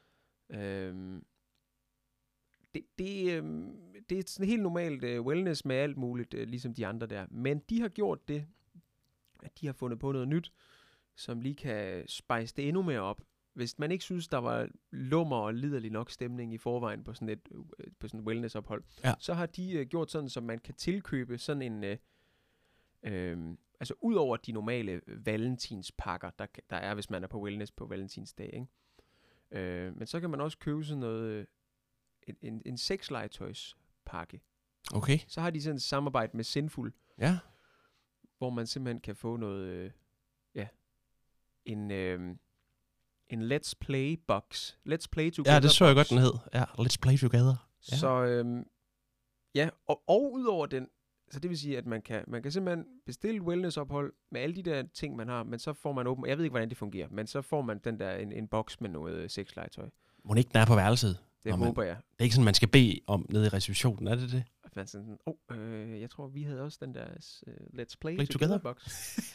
Øh, det, det, øh, det er sådan helt normalt øh, wellness med alt muligt, øh, ligesom de andre der. Men de har gjort det, at de har fundet på noget nyt, som lige kan spice det endnu mere op. Hvis man ikke synes, der var lummer og liderlig nok stemning i forvejen på sådan et øh, på sådan et wellnessophold, Ja. så har de øh, gjort sådan, så man kan tilkøbe sådan en, øh, øh, altså ud over de normale valentinspakker, der, kan- der er, hvis man er på wellness på valentinsdag, ikke? Øh, men så kan man også købe sådan noget, øh, en, en, en sexlegetøjspakke. Okay. Så har de sådan et samarbejde med Sinful, Ja. hvor man simpelthen kan få noget, øh, ja, en, øh, en Let's Play box. Let's Play Together Ja, det så jeg box. godt, den hed. Ja, let's play together. Ja. Så, øhm, ja, og, og udover den, så det vil sige, at man kan, man kan simpelthen bestille et wellnessophold med alle de der ting, man har, men så får man åben, jeg ved ikke, hvordan det fungerer, men så får man den der, en, en boks med noget øh, sexlegetøj. Må ikke den er på værelset? Det Nå, man- håber jeg. Det er ikke sådan, man skal bede om nede i receptionen, er det det? At man sådan, oh, øh, jeg tror, vi havde også den der uh, Let's Play, Play Together? box.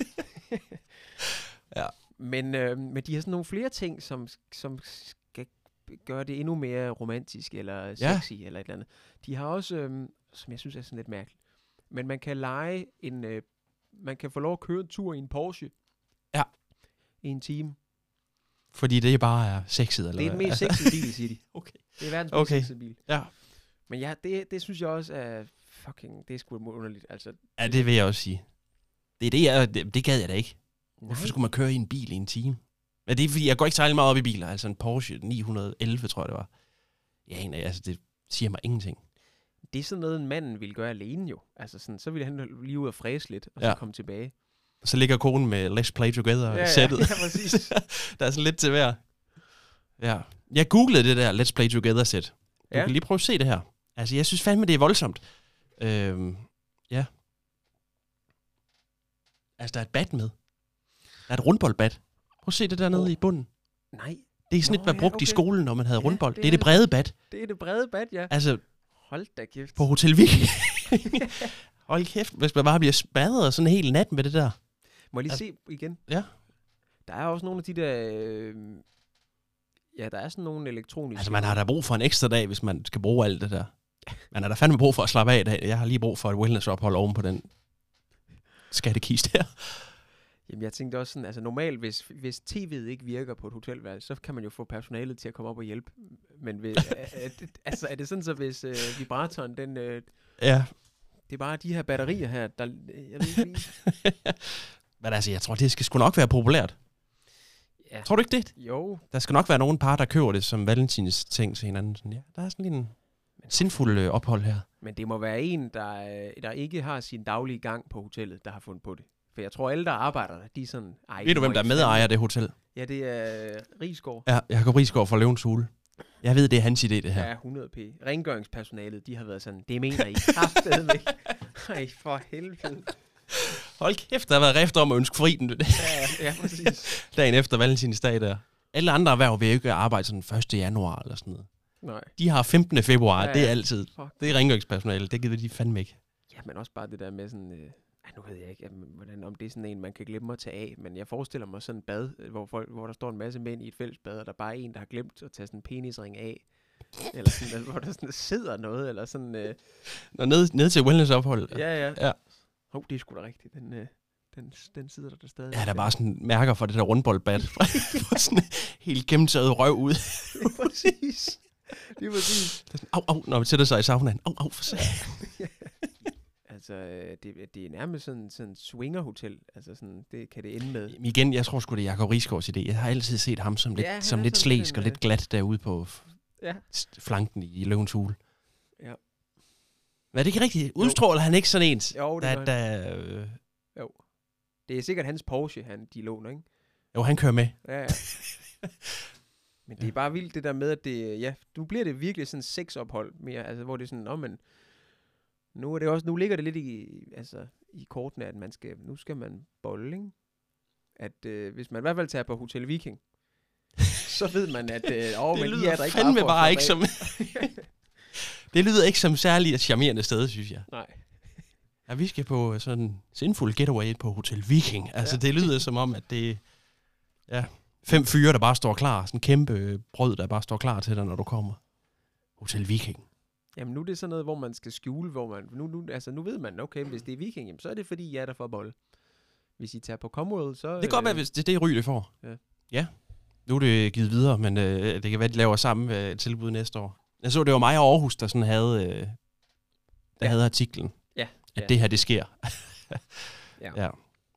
Ja. Men, øh, men de har sådan nogle flere ting, som, som skal gøre det endnu mere romantisk, eller sexy, ja. eller et eller andet. De har også, øh, som jeg synes er sådan lidt mærkeligt, men man kan lege en, øh, man kan få lov at køre en tur i en Porsche. Ja. I en time. Fordi det bare er sexet, eller Det er den hvad? mest sexede bil, siger de. Okay. Det er verdens mest Okay. sexede bil. Ja. Men ja, det, det synes jeg også er fucking, det er sgu underligt. Altså, Ja, det vil jeg også sige. Det er det, jeg, det, det gad jeg da ikke. nej. Hvorfor skulle man køre i en bil i en time? Ja, det er fordi, jeg går ikke særlig meget op i biler. Altså en Porsche ni elleve, tror jeg det var. Ja, egentlig, altså det siger mig ingenting. Det er sådan noget, en mand ville gøre alene jo. Altså sådan, så ville han lige ud og fræse lidt, og Ja. så komme tilbage. Så ligger konen med Let's Play Together Ja, ja, sættet. ja, præcis. Der er sådan lidt til hver. Ja. Jeg googlede det der Let's Play Together sæt. Du Ja. kan lige prøve at se det her. Altså, jeg synes fandme, det er voldsomt. Øhm, ja. Altså, der er et bat med. Der er et rundboldbat. Prøv at se det dernede Hvor? i bunden. Nej. Det er sådan Nå, et, man ja, brugte okay. i skolen, når man havde Ja, rundbold. det Det er er det det. brede bad. Det er det brede bad, ja. Altså, Hold da kæft. på Hotel Viking. Hold kæft, hvis man bare bliver smadret sådan en hel nat med det der. Må jeg lige Altså- se igen? Ja. Der er også nogle af de der... Øh, ja, der er sådan nogle elektroniske... Altså, man har da brug for en ekstra dag, hvis man skal bruge alt det der. Man har da fandme brug for at slappe af i dag. Jeg har lige brug for et wellness-ophold oven på den skattekiste her. Jamen, jeg tænkte også sådan, altså normalt, hvis, hvis tv'et ikke virker på et hotelværelse, så kan man jo få personalet til at komme op og hjælpe. Men hvis, er, er, det- altså, er det sådan, så hvis øh, vibratoren, den, øh, Ja. det er bare de her batterier her, der... Jeg ved ikke lige... Men altså, jeg tror, det skal sgu nok være populært. Ja. Tror du ikke det? Jo, Der skal nok være nogen par, der køber det som valentins ting til hinanden. Sådan, ja, der er sådan en sindfuld øh, ophold her. men det må være en, der, øh, der ikke har sin daglige gang på hotellet, der har fundet på det. For jeg tror, alle, der arbejder der, de er sådan... Ej, Ved du, må hvem der er I medejer af fandme- det hotel? Ja, det er øh, Rigsgaard. Ja, Jacob Rigsgaard fra Løvens Hule. Jeg ved, det er hans idé, det her. Ja, hundrede p. Rengøringspersonalet, de har været sådan, det mener I kraftedeme ikke. Ej, for helvede. Hold kæft, der har været rift om at ønske fri den Ja, ja, præcis. dagen efter valentinsdag der. Alle andre erhverv vil jo ikke arbejde sådan første januar eller sådan noget. Nej. De har femtende februar, Ja, ja, det er ja. altid. Fuck. Det er rengøringspersonale, det gider de fandme ikke. Ja, men også bare det der med sådan... Øh, ej, nu ved jeg ikke, jamen, hvordan, om det er sådan en, man kan glemme at tage af, men jeg forestiller mig sådan en bad, øh, hvor, folk, hvor der står en masse mænd i et fælles bad, og der bare er en, der har glemt at tage sådan en penisring af. Eller sådan, eller, hvor der sådan sidder noget, eller sådan... Øh, Nå, ned, ned til wellnessophold. ja, ja. Ja. Hov, det er sgu da rigtigt. Den, øh, den, den sidder der, der stadig. Ja, der er bare sådan mærker for det der rundboldbat. For sådan helt gennemtaget røv ud. Det er præcis. Det er præcis. Det er sådan, au, au, når man sætter sig i saunaen. Au, au, for satan. Altså, øh, det, det er nærmest sådan sådan swingerhotel. Altså, sådan, det kan det ende med. Jamen igen, jeg tror sgu, det er Jacob Rigsgaards idé. Jeg har altid set ham som lidt, Ja, han som er lidt sådan slæsk en, og lidt øh, glat derude på f- Ja. s- flanken i Løvens Hule. Ja. Men er det ikke rigtigt? Udstråler han ikke sådan en? Jo, det der, gør der, øh, Jo. Det er sikkert hans Porsche, han, de låner, ikke? jo, han kører med. Ja, ja. Men det er bare vildt det der med, at det, ja, nu bliver det virkelig sådan sexophold mere, altså hvor det er sådan, nå, men nu er det også, nu ligger det lidt i, altså, i kortene, at man skal, nu skal man bolle, ikke? At øh, hvis man i hvert fald tager på Hotel Viking, så ved man, at øh, åh, Det men I lyder er der ikke fandme for at bare ikke slappe som... det lyder ikke som særligt charmerende sted, synes jeg. Nej. Ja, vi skal på sådan en sindfuld getaway på Hotel Viking. Altså, Ja. det lyder som om, at det ja, fem fyre, der bare står klar. Sådan en kæmpe brød, der bare står klar til dig, når du kommer. Hotel Viking. Jamen nu er det sådan noget, hvor man skal skjule, hvor man, nu, nu, altså nu ved man, okay, hvis det er Viking, jamen, så er det fordi, jeg er der for at bolle. Hvis I tager på Comworld, så... Det kan godt være, hvis det er det, Ry det får. Ja. Ja. Nu er det givet videre, men øh, det kan være, at de laver samme øh, tilbud næste år. Jeg så, det var mig og Aarhus, der sådan havde, øh, der Ja. havde artiklen. Ja. At Ja. det her, det sker. Ja. ja.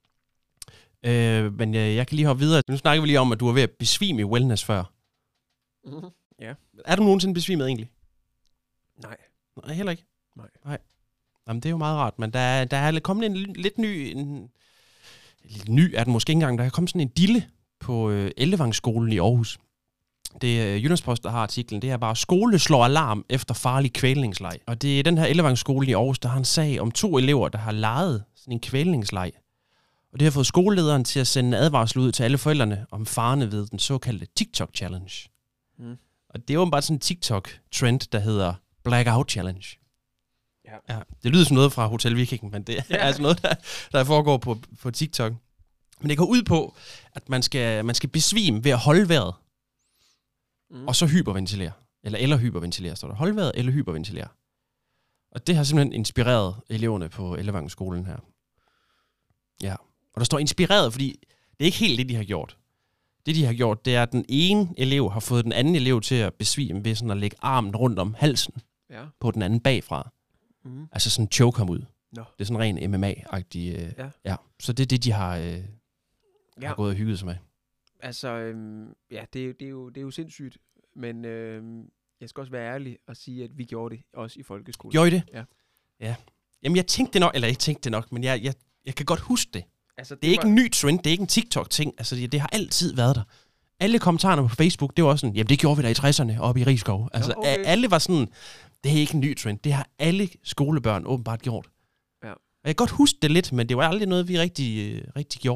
Øh, men jeg, jeg kan lige hoppe videre. Nu snakker vi lige om, at du var ved at besvime i wellness før. Mm-hmm. Ja. Er du nogensinde besvimet egentlig? Nej. Nej, heller ikke. Nej. Nej. Jamen, det er jo meget rart, men der, er- der er kommet en li- lidt ny... En, lidt ny er den måske ikke engang. Der er kommet sådan en dille på øh, Ellevangsskolen i Aarhus. Det er øh, Jyllandspost, der har artiklen. Det er bare, skole slår alarm efter farlig kvælningsleg. Og det er den her Ellevangsskole i Aarhus, der har en sag om to elever, der har lejet sådan en kvælningsleg. Og det har fået skolelederen til at sende en advarsel ud til alle forældrene om farerne ved den såkaldte TikTok-challenge. Mm. Og det er jo bare sådan en TikTok-trend, der hedder Blackout Challenge. Ja. Ja, det lyder som noget fra Hotel Viking, men det er Ja. altså noget, der, der foregår på, på TikTok. Men det går ud på, at man skal, man skal besvime ved at holde vejret, Mm. og så hyperventilere. Eller, eller hyperventilere, står der. Holde vejret eller hyperventilere. Og det har simpelthen inspireret eleverne på Ellevangsskolen her. Ja. Og der står inspireret, fordi det er ikke helt det, de har gjort. Det, de har gjort, det er, at den ene elev har fået den anden elev til at besvime ved sådan at lægge armen rundt om halsen Ja. på den anden bagfra. Mm. Altså sådan choke ham ud. Nå. Det er sådan ren M M A-agtig. Øh, Ja. ja. Så det er det, de har, øh, Ja. har gået og hygget sig med. Altså, øhm, ja, det, er- det, er jo, det er jo sindssygt. Men øhm, jeg skal også være ærlig og sige, at vi gjorde det også i folkeskolen. Gjorde I det? Ja. Ja. Jamen, jeg tænkte det nok, eller jeg tænkte det nok, men jeg, jeg, jeg kan godt huske det. Altså, Det er ikke en ny trend, det er ikke en TikTok-ting. Altså, det, det har altid været der. Alle kommentarerne på Facebook, det var også sådan, jamen det gjorde vi da i tresserne oppe i Rigskov. Altså, okay. a- alle var sådan, det er ikke en ny trend. Det har alle skolebørn åbenbart gjort. Ja. Og jeg kan godt huske det lidt, men det var aldrig noget, vi rigtig, øh, rigtig gjorde.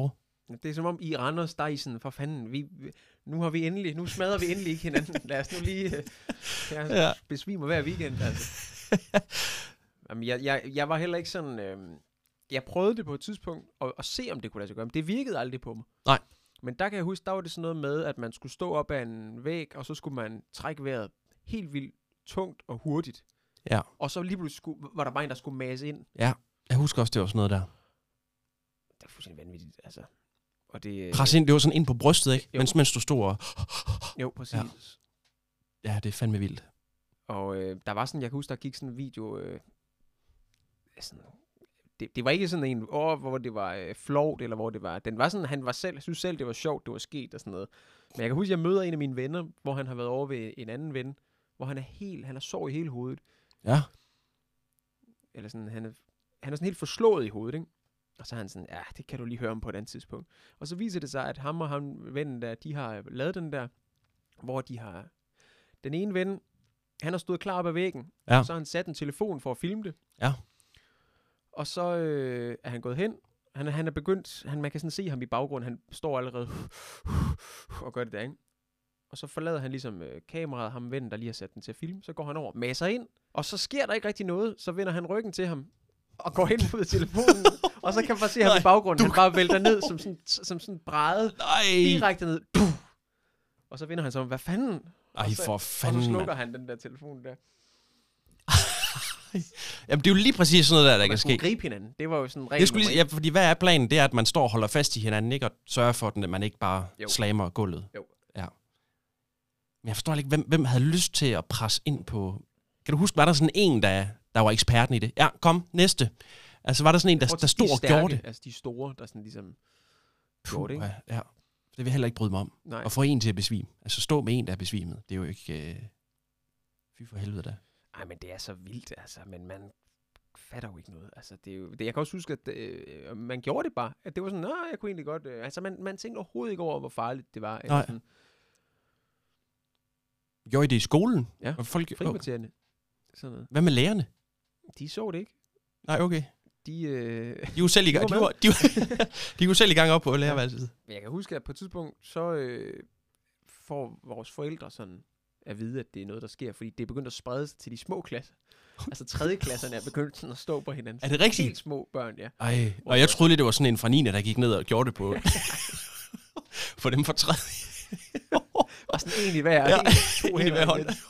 Det er som om i Randers, der er I sådan, for fanden, vi, vi, nu har vi endelig, nu smadrer vi endelig ikke hinanden. Lad os nu lige, øh, jeg Ja. besvimer hver weekend, altså. Jamen, jeg, jeg, jeg var heller ikke sådan, øh, jeg prøvede det på et tidspunkt, at, at se, om det kunne lade sig gøre, men det virkede aldrig på mig. Nej. Men der kan jeg huske, der var det sådan noget med, at man skulle stå op ad en væg, og så skulle man trække vejret helt vildt tungt og hurtigt. Ja. Og så lige pludselig skulle, var der bare en, der skulle mase ind. Ja, jeg husker også, det var sådan noget der. Det er fuldstændig vanvittigt, altså. Og det, Pres ind, det var sådan ind på brystet, ikke? Jo. Mens, mens du stod og... Jo, præcis. Ja. Ja, det er fandme vildt. Og øh, der var sådan, jeg kan huske, der gik sådan en video, øh, sådan, det, det var ikke sådan en, åh, hvor det var øh, flovt, eller hvor det var, den var sådan, han var selv, jeg synes selv, det var sjovt, det var sket og sådan noget. Men jeg kan huske, jeg møder en af mine venner, hvor han har været over ved en anden ven, hvor han er helt, han er sår i hele hovedet. Ja. Eller sådan, han er, han er sådan helt forslået i hovedet, ikke? Og så er han sådan, ja, det kan du lige høre om på et andet tidspunkt. Og så viser det sig, at ham og ham vennen der, de har lavet den der, hvor de har, den ene ven, han har stået klar op ad væggen, Ja. og så har han sat en telefon for at filme det. Ja. Og så øh, er han gået hen, han, han er begyndt, han, man kan sådan se ham i baggrunden, han står allerede og gør det der, ikke? Og så forlader han ligesom øh, kameraet, ham vennen, der lige har sat den til at filme, så går han over, masser ind, og så sker der ikke rigtig noget, så vender han ryggen til ham, og går hen ud af telefonen, og så kan man bare se ham Nej, i baggrunden, du- han bare vælter ned som sådan, som sådan bræde, Nej. direkte ned, puh. Og så vender han så om, hvad fanden? Ej, Og så- for Og så fanden, slukker mand. han den der telefon der. Jamen, det er jo lige præcis sådan noget der, der Man kan skulle ske. gribe hinanden. Det var jo sådan regel Jeg skulle nummer lige, ja, fordi hvad er planen? Det er, at man står og holder fast i hinanden, ikke? Og sørger for, at man ikke bare Jo. slammer gulvet. Jo. Ja. Men jeg forstår ikke, hvem, hvem havde lyst til at presse ind på... Kan du huske, var der sådan en, der, der var eksperten i det? Ja, kom, næste. Altså, var der sådan en, der, Prøv at der tænke, stod de og stærke, gjorde det? Altså de store, der sådan ligesom Puh, gjorde det, ikke? ja, ja. Det vil jeg heller ikke bryde mig om. Nej. Og få en til at besvime. Altså, stå med en, der er besvimet. Det er jo ikke... Øh... Fy for helvede da. Ej, men det er så vildt, altså. Men man fatter jo ikke noget. Altså, det er jo, det, jeg kan også huske, at øh, man gjorde det bare. At det var sådan, nå, jeg kunne egentlig godt... Øh, altså, man, man tænkte overhovedet ikke over, hvor farligt det var. Eller Nej. sådan, Gjorde I det i skolen? Ja, Og folk... oh. frikvartererne. Sådan noget. Hvad med lærerne? De så det ikke. Nej, okay. De, øh, De er jo selv i gang, De de var var, de var, de er jo selv i gang op på lærerværelset. Men jeg kan huske, at på et tidspunkt, så øh, får vores forældre sådan at vide, at det er noget, der sker, fordi det er begyndt at sprede sig til de små klasser. Altså tredje klasserne er begyndt sådan at stå på hinanden. Er det rigtigt? Helt små børn, ja. Ej, og jeg troede lidt, det var sådan en fra niende, der gik ned og gjorde det på... for dem fra tredje. Og sådan en i hver, Ja, ja, to en i hænder hver i hånd. midten.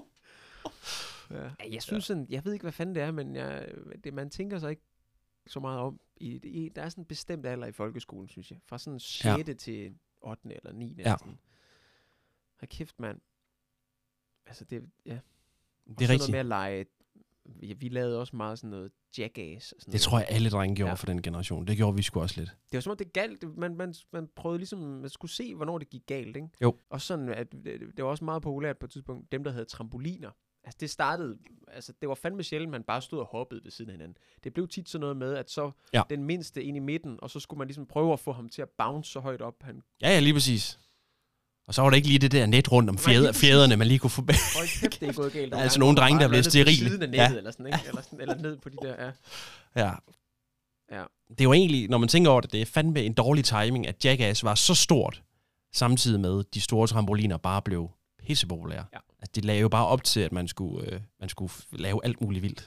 Ja. Jeg synes sådan, jeg ved ikke, hvad fanden det er, men jeg, det, man tænker sig ikke så meget om. I, i, der er sådan en bestemt alder i folkeskolen, synes jeg. Fra sådan sjette Ja. til ottende eller niende. Ja. Ja. Sådan. Hold kæft, mand. Altså, det, ja. Det er Noget rigtigt. med at lege. Ja, vi lavede også meget sådan noget jackass. Og sådan Det tror jeg, alle drenge gjorde Ja. for den generation. Det gjorde vi sgu også lidt. Det var som om det galt. Det- Man, man, man prøvede ligesom, man skulle se, hvornår det gik galt, ikke? Jo. Og sådan, at det, det var også meget populært på et tidspunkt, dem der havde trampoliner. Altså det startede, altså det var fandme sjældent, man bare stod og hoppede ved siden af hinanden. Det blev tit sådan noget med, at så Ja. den mindste ind i midten, og så skulle man ligesom prøve at få ham til at bounce så højt op. Han, Ja, ja, lige præcis. Og så var der ikke lige det der net rundt om Nej, fjeder, lige præcis. fjederne, man lige kunne få bag. hold kæft, det er gået galt. Der er altså nogle drenge, der er blevet sterile. På siden af Ja. nettet, eller sådan, ikke? Eller, sådan, eller ned på de der, ja. Ja. Ja. Det er jo egentlig, når man tænker over det, det er fandme en dårlig timing, at Jackass var så stort, samtidig med, at de store trampoliner bare blev pissepopulære. Ja. Altså, det lagde jo bare op til, at man skulle, øh, man skulle f- lave alt muligt vildt.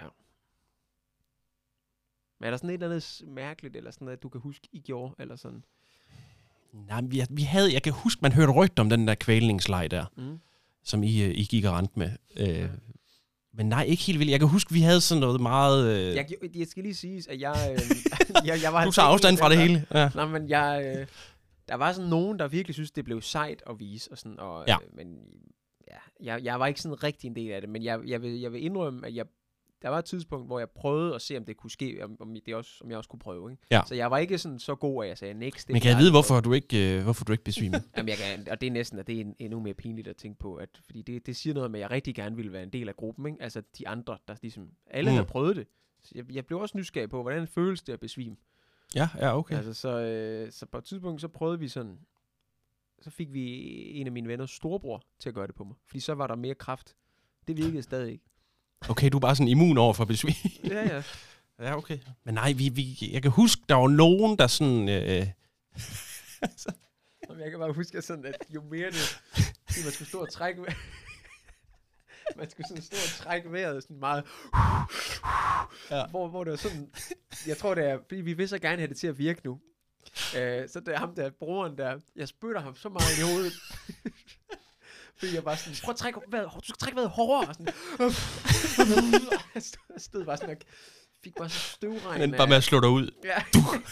Men er der sådan et eller andet s- mærkeligt, eller sådan noget, du kan huske, I gjorde, eller sådan? Nej, men vi, vi havde, jeg kan huske, man hørte rygter om den der kvælningsleg der, Mm. som I, øh, I gik og rendte med. Øh, men nej, ikke helt vildt. Jeg kan huske, vi havde sådan noget meget... Øh, Jeg, gi- jeg skal lige sige, at jeg, øh, jeg, jeg var... du altså tager ikke afstand en af fra det dem, hele. Ja. der- Nej, men jeg... Øh, der var sådan nogen, der virkelig synes, det blev sejt at vise, og sådan, og, Ja. øh, men ja, jeg, jeg var ikke sådan rigtig en del af det, men jeg, jeg, vil, jeg vil indrømme, at jeg, der var et tidspunkt, hvor jeg prøvede at se, om det kunne ske, om, om, det også, om jeg også kunne prøve, ikke? Ja. Så jeg var ikke sådan så god, at jeg sagde, next. det Men vil kan jeg aldrig vide, prøve." hvorfor du ikke, øh, hvorfor du ikke besvimede? Jamen, jeg kan, og det er næsten, at det er en, endnu mere pinligt at tænke på, at, fordi det, det siger noget med, at jeg rigtig gerne ville være en del af gruppen, ikke? Altså de andre, der ligesom, alle Mm. mm. havde prøvet det. Så jeg, jeg blev også nysgerrig på, hvordan føles det at besvime. Ja, ja, okay. Okay. Altså, så, øh, så på et tidspunkt, så prøvede vi sådan, så fik vi en af mine venners storebror til at gøre det på mig, fordi så var der mere kraft. Det virkede stadig ikke. Okay, du er bare sådan immun over for besvim. Ja, ja. Ja, okay. Men nej, vi, vi, jeg kan huske, der var nogen, der sådan... Øh, Jeg kan bare huske sådan, at jo mere det... Man skulle stå og trække... Man skulle sådan stå og trække vejret sådan meget... Ja. Hvor, hvor det var sådan... Jeg tror, det er... Fordi vi vil så gerne have det til at virke nu. Uh, så det er ham der, broren der... Jeg spytter ham så meget i hovedet. Fordi jeg bare sådan... Prøv at trække vejret... Du skal trække vejret hårdere. Og sådan... Jeg stod, jeg stod bare sådan og... Fik bare så støvregn. Men bare med at slå dig ud. Ja.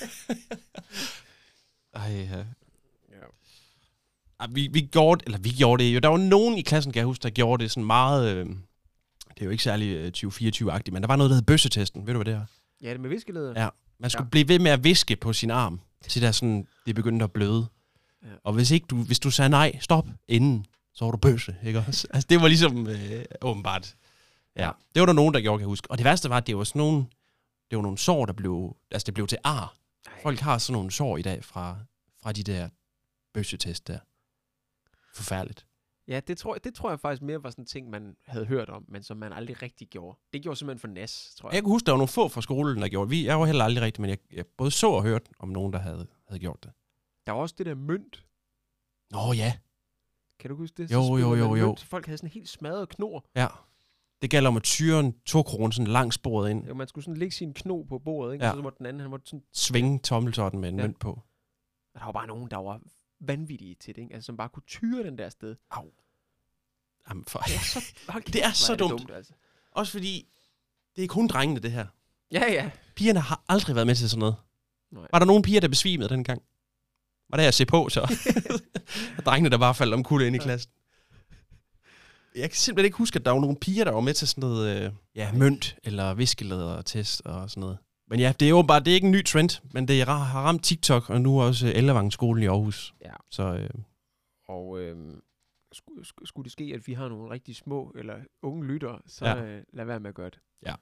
Ej, ja. Ja. Ej, vi, vi gjorde eller vi gjorde det jo. Der var nogen i klassen, kan jeg huske, der gjorde det sådan meget... Øh, det er jo ikke særlig øh, tyve fireogtyve-agtigt, men der var noget, der hed bøssetesten. Ved du, hvad det er? Ja, det med viskeleder. Ja. Man skulle Ja. blive ved med at viske på sin arm, til der sådan, det begyndte at bløde. Ja. Og hvis ikke du, hvis du sagde nej, stop, inden, så var du bøsse, ikke også? Altså, det var ligesom øh, åbenbart. Ja, det var der nogen, der gjorde, kan jeg huske. Og det værste var, at det var sådan nogle, det var nogle sår, der blev, altså det blev til ar. Ej. Folk har sådan nogle sår i dag fra, fra de der bøssetest der. Forfærdeligt. Ja, det tror, det tror jeg faktisk mere var sådan en ting, man havde hørt om, men som man aldrig rigtig gjorde. Det gjorde simpelthen for nas, tror jeg. Jeg kan huske, der var nogle få fra skolen, der gjorde det. Jeg var heller aldrig rigtig, men jeg, jeg både så og hørte om nogen, der havde, havde gjort det. Der var også det der mønt. Nå ja. Kan du huske det? Jo, Så spillede jo, jo, man jo. mønt. Folk havde sådan helt smadret knor. Ja. Det gælder om at tyre en to-krone sådan langs bordet ind. Jo, man skulle sådan lægge sin kno på bordet, ikke? Ja. Og så måtte den anden, han måtte sådan... Svinge tommeltotten med en Ja. ja. mønt på. Og der var bare nogen, der var vanvittige til det, ikke? Altså, som bare kunne tyre den der sted. Au. Jamen, for... Det er så, hold kæft, Det er hvor så det dumt. dumt altså. Også fordi, det er kun drengene, det her. Ja, ja. Pigerne har aldrig været med til sådan noget. Nej. Var der nogen piger, der besvimede dengang? Var det at se på, så? Og drengene, der bare faldt omkuld ind i klassen. Jeg kan simpelthen ikke huske, at der var nogle piger, der var med til sådan noget øh, ja, mønt eller viskelædertest og sådan noget. Men ja, det er jo bare, det er ikke en ny trend, men det er, har ramt TikTok, og nu også Ellevangen-skolen i Aarhus. Ja. Så øh, Og øhm, skulle, skulle- skulle det ske, at vi har nogle rigtig små eller unge lyttere, så Ja. ja. øh, lad være med at gøre det. ja.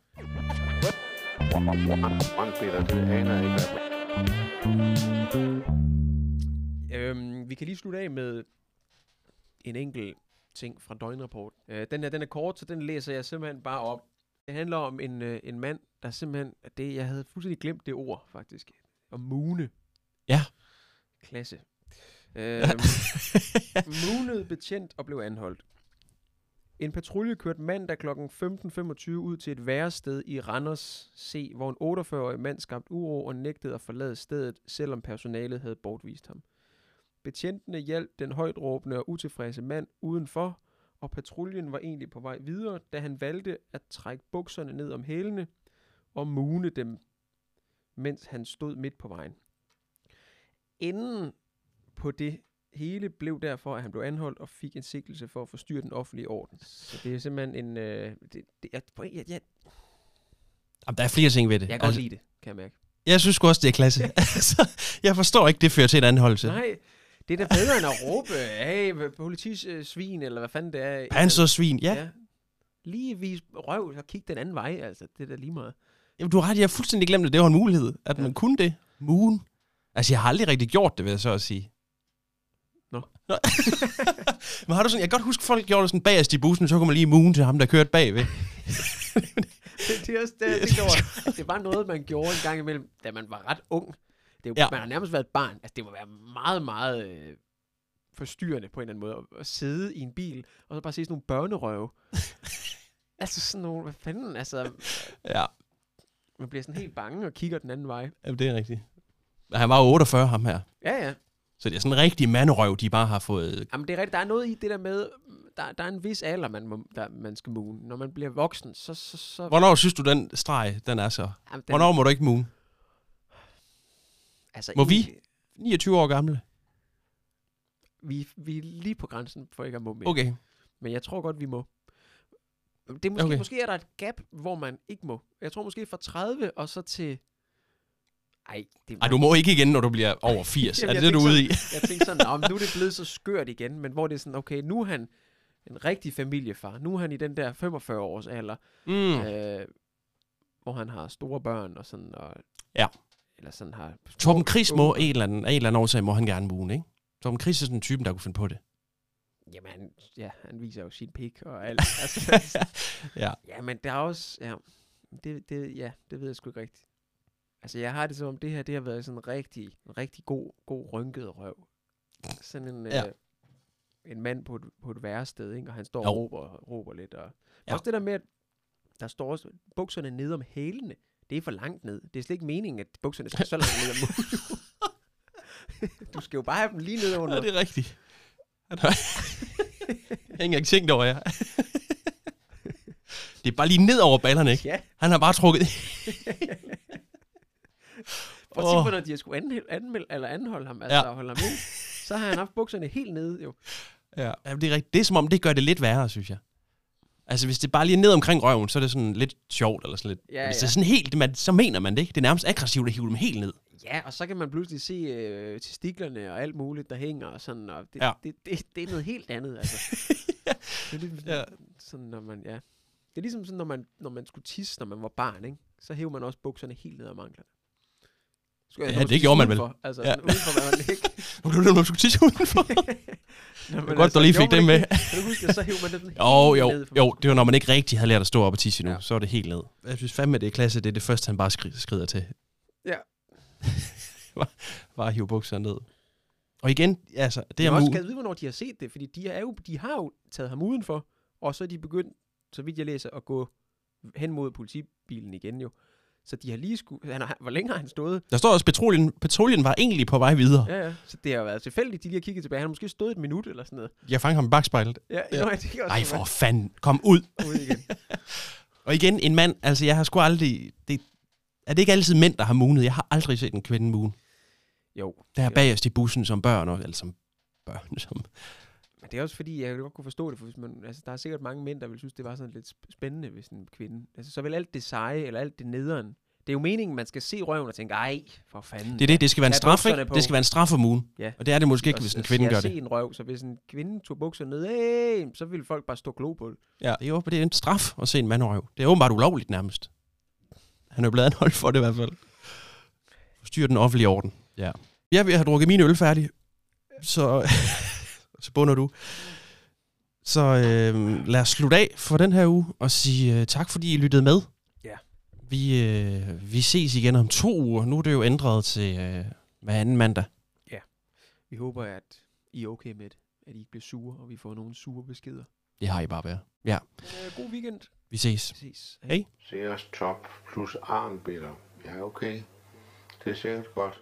Frank Peter, det aner jeg ikke, hvad. Øhm, vi kan lige slutte af med en enkelt ting fra Døgnrapport. Øh, den her, den er kort, så den læser jeg simpelthen bare op. Det handler om en, øh, en mand, der simpelthen... Det, jeg havde fuldstændig glemt det ord, faktisk. Om Mune. Ja. Klasse. Øhm, Munede betjent og blev anholdt. En patrulje kørte mandag klokken femten femogtyve ud til et værested i Randers C, hvor en otteogfyrre-årig mand skabte uro og nægtede at forlade stedet, selvom personalet havde bortvist ham. Betjentene hjalp den højtråbende og utilfredse mand udenfor, og patruljen var egentlig på vej videre, da han valgte at trække bukserne ned om hælene og mune dem, mens han stod midt på vejen. Inden på det hele blev derfor, at han blev anholdt og fik en sigtelse for at forstyrre den offentlige orden. Så det er simpelthen en... Øh, det, det, jeg, jeg, jeg, Jamen, der er flere ting ved det. jeg kan godt lide det, kan jeg mærke. Jeg synes sgu også, det er klasse. Altså, jeg forstår ikke, det fører til en anholdelse. Nej, det er da bedre end at råbe, hey, politisvin, eller hvad fanden det er. Pansersvin, ja. ja. Lige vis røv og kig den anden vej, altså. Det er da lige meget. Jamen, du har ret, jeg har fuldstændig glemt, at det var en mulighed. At Ja. man kunne det. Moon. Altså, jeg har aldrig rigtig gjort det, vil jeg så at sige. Nå. Nå. Men har du sådan, jeg kan godt huske, folk gjorde det sådan bagerst i bussen, så kunne man lige moon til ham, der kørte bagved. det, det er også det, jeg tænkte over, at det var noget, man gjorde en gang imellem, da man var ret ung. Det er jo, Ja. Man har nærmest været et barn. Altså, det må være meget, meget øh, forstyrrende på en eller anden måde, at, at sidde i en bil, og så bare se sådan nogle børnerøve. altså sådan nogle, hvad fanden, altså, Ja, man bliver sådan helt bange og kigger den anden vej. jamen, det er rigtigt. Men han var jo otteogfyrre, ham her. Ja, ja. Så det er sådan en rigtig manderøv, de bare har fået... Jamen, det er rigtigt. Der er noget i det der med, der, der er en vis alder, man, må, der, man skal moon. Når man bliver voksen, så... så, så Hvornår synes du, den streg, den er så? jamen, den, Hvornår må du ikke moon? altså, Må vi? egentlig- niogtyve år gamle. Vi, vi er lige på grænsen for ikke at må mere. Okay. Men jeg tror godt, vi må. Det er måske, Okay. okay. Måske er der et gap, hvor man ikke må. Jeg tror måske fra tredive og så til... Ej, det Ej, du må ikke igen, når du bliver over firs. Jamen, er jeg det det, du er tænkte ude i? Jeg tænkte sådan, "Nå, men nu er det blevet så skørt igen, men hvor det er sådan, okay, nu er han en rigtig familiefar. Nu er han i den der femogfyrre års alder, Mm. øh, hvor han har store børn og sådan, og, Ja. eller sådan har... Torben Chris må unge- en eller anden, af en eller anden årsag, må han gerne moon, ikke? Torben Chris er sådan en typen, der kunne finde på det. Jamen, han, ja, han viser jo sin pik og alt. altså, Ja. ja, men der er også, ja, det, det, ja, det ved jeg sgu ikke rigtigt. Altså, jeg har det som om, det her, det har været sådan en rigtig, en rigtig god, god rynket røv. Sådan en, Ja. øh, en mand på et, på et værested, ikke? Og han står Jo. og råber, råber lidt. Og Ja. også det der med, at der står også bukserne nede om hælene. Det er for langt ned. Det er slet ikke meningen, at bukserne skal så langt ned om munden. Du skal jo bare have dem lige ned under. Ja, det er rigtigt. Han har jeg har ikke engang tænkt over jer. Det er bare lige ned over ballerne, ikke? Ja. Han har bare trukket... Prøv at tænke på, når de har skulle anmelde, anmelde, eller anholde ham, altså Ja. ja. holde ham ind, så har han haft bukserne helt nede, jo. Ja, det er rigtigt. Det er som om, det gør det lidt værre, synes jeg. Altså, hvis det bare lige er ned omkring røven, så er det sådan lidt sjovt, eller sådan lidt... Ja, hvis ja. det er sådan helt, man, så mener man det ikke. Det er nærmest aggressivt at hive dem helt ned. Ja, og så kan man pludselig se øh, testiklerne og alt muligt, der hænger og sådan, og det, Ja. ja. det, det, det er noget helt andet, altså. Ja. Det er ligesom Ja. sådan, sådan, når man, ja. Det er ligesom sådan, når man, når man skulle tisse, når man var barn, ikke? Så hæver man også bukserne helt ned ad manglerne. Skulle, Ja, når man det skulle gjorde man udenfor, vel. Altså, Ja. sådan udenfor, var man ikke. Nu blev det, når du skulle tisse udenfor. Nå, men godt, du lige fik gjorde det man med. ikke Kan du huske, at så hæver man den Jo, helt jo, ned, for jo. man skulle- Det var, når man ikke rigtig havde lært at stå op og tisse endnu. Ja. Så er det helt ned. Jeg synes fandme, det er klasse. Det er det første, han bare skri- skrider til. Ja. bare, bare hive bukserne ned. Og igen, altså, det Det er er også mu- skal vide, hvornår de har set det, fordi de, er jo, de har jo taget ham udenfor, og så er de begyndt, så vidt jeg læser, at gå hen mod politibilen igen jo. Så de har lige skulle, han har, hvor længe har han stået? Der står også, at patruljen, patruljen var egentlig på vej videre. Ja, ja. Så det har været tilfældigt, de lige har kigget tilbage. Han har måske stået et minut eller sådan noget. Jeg fangede ham i bagspejlet. Ja, Ja. ja. Nå, det kan også Nej, være. for fanden. Kom ud. Ud igen. Og igen, en mand, altså jeg har sgu aldrig... Det, er det ikke altid mænd, der har moonet? Jeg har aldrig set en kvinde moon. Jo. Der er Ja. bagerst i bussen som børn, og, eller som børn, som... Men det er også fordi, jeg godt kunne forstå det, for hvis man, altså, der er sikkert mange mænd, der vil synes, det var sådan lidt sp- spændende, hvis en kvinde... Altså, så vil alt det seje, eller alt det nederen... Det er jo meningen, man skal se røven og tænke, ej, for fanden. Det er det, det skal være en Ja, straf, bukserne ikke? på. Det skal være en straf for moon. Ja. Og det er det måske ikke, Og hvis en s- kvinde jeg gør se det. en røv, så hvis en kvinde tog bukserne ned, hey, så ville folk bare stå klo på det. Ja, det er jo det er en straf at se en mandrøv. Det er åbenbart ulovligt nærmest. Han er jo blevet anholdt for det i hvert fald. Styr den offentlige orden. Ja. Jeg er ved at have drukket min øl færdig. Så, så bunder du. Så øh, lad os slutte af for den her uge og sige øh, tak, fordi I lyttede med. Ja. Vi, øh, vi ses igen om to uger. Nu er det jo ændret til øh, hver anden mandag. Vi håber, at I er okay med det. At I ikke bliver sure, og vi får nogle sure beskeder. Det har I bare været. Ja, Men, øh, god weekend. vi ses. Vi ses. Hej. Sears top plus armbitter. Ja, okay. Det er sikkert godt.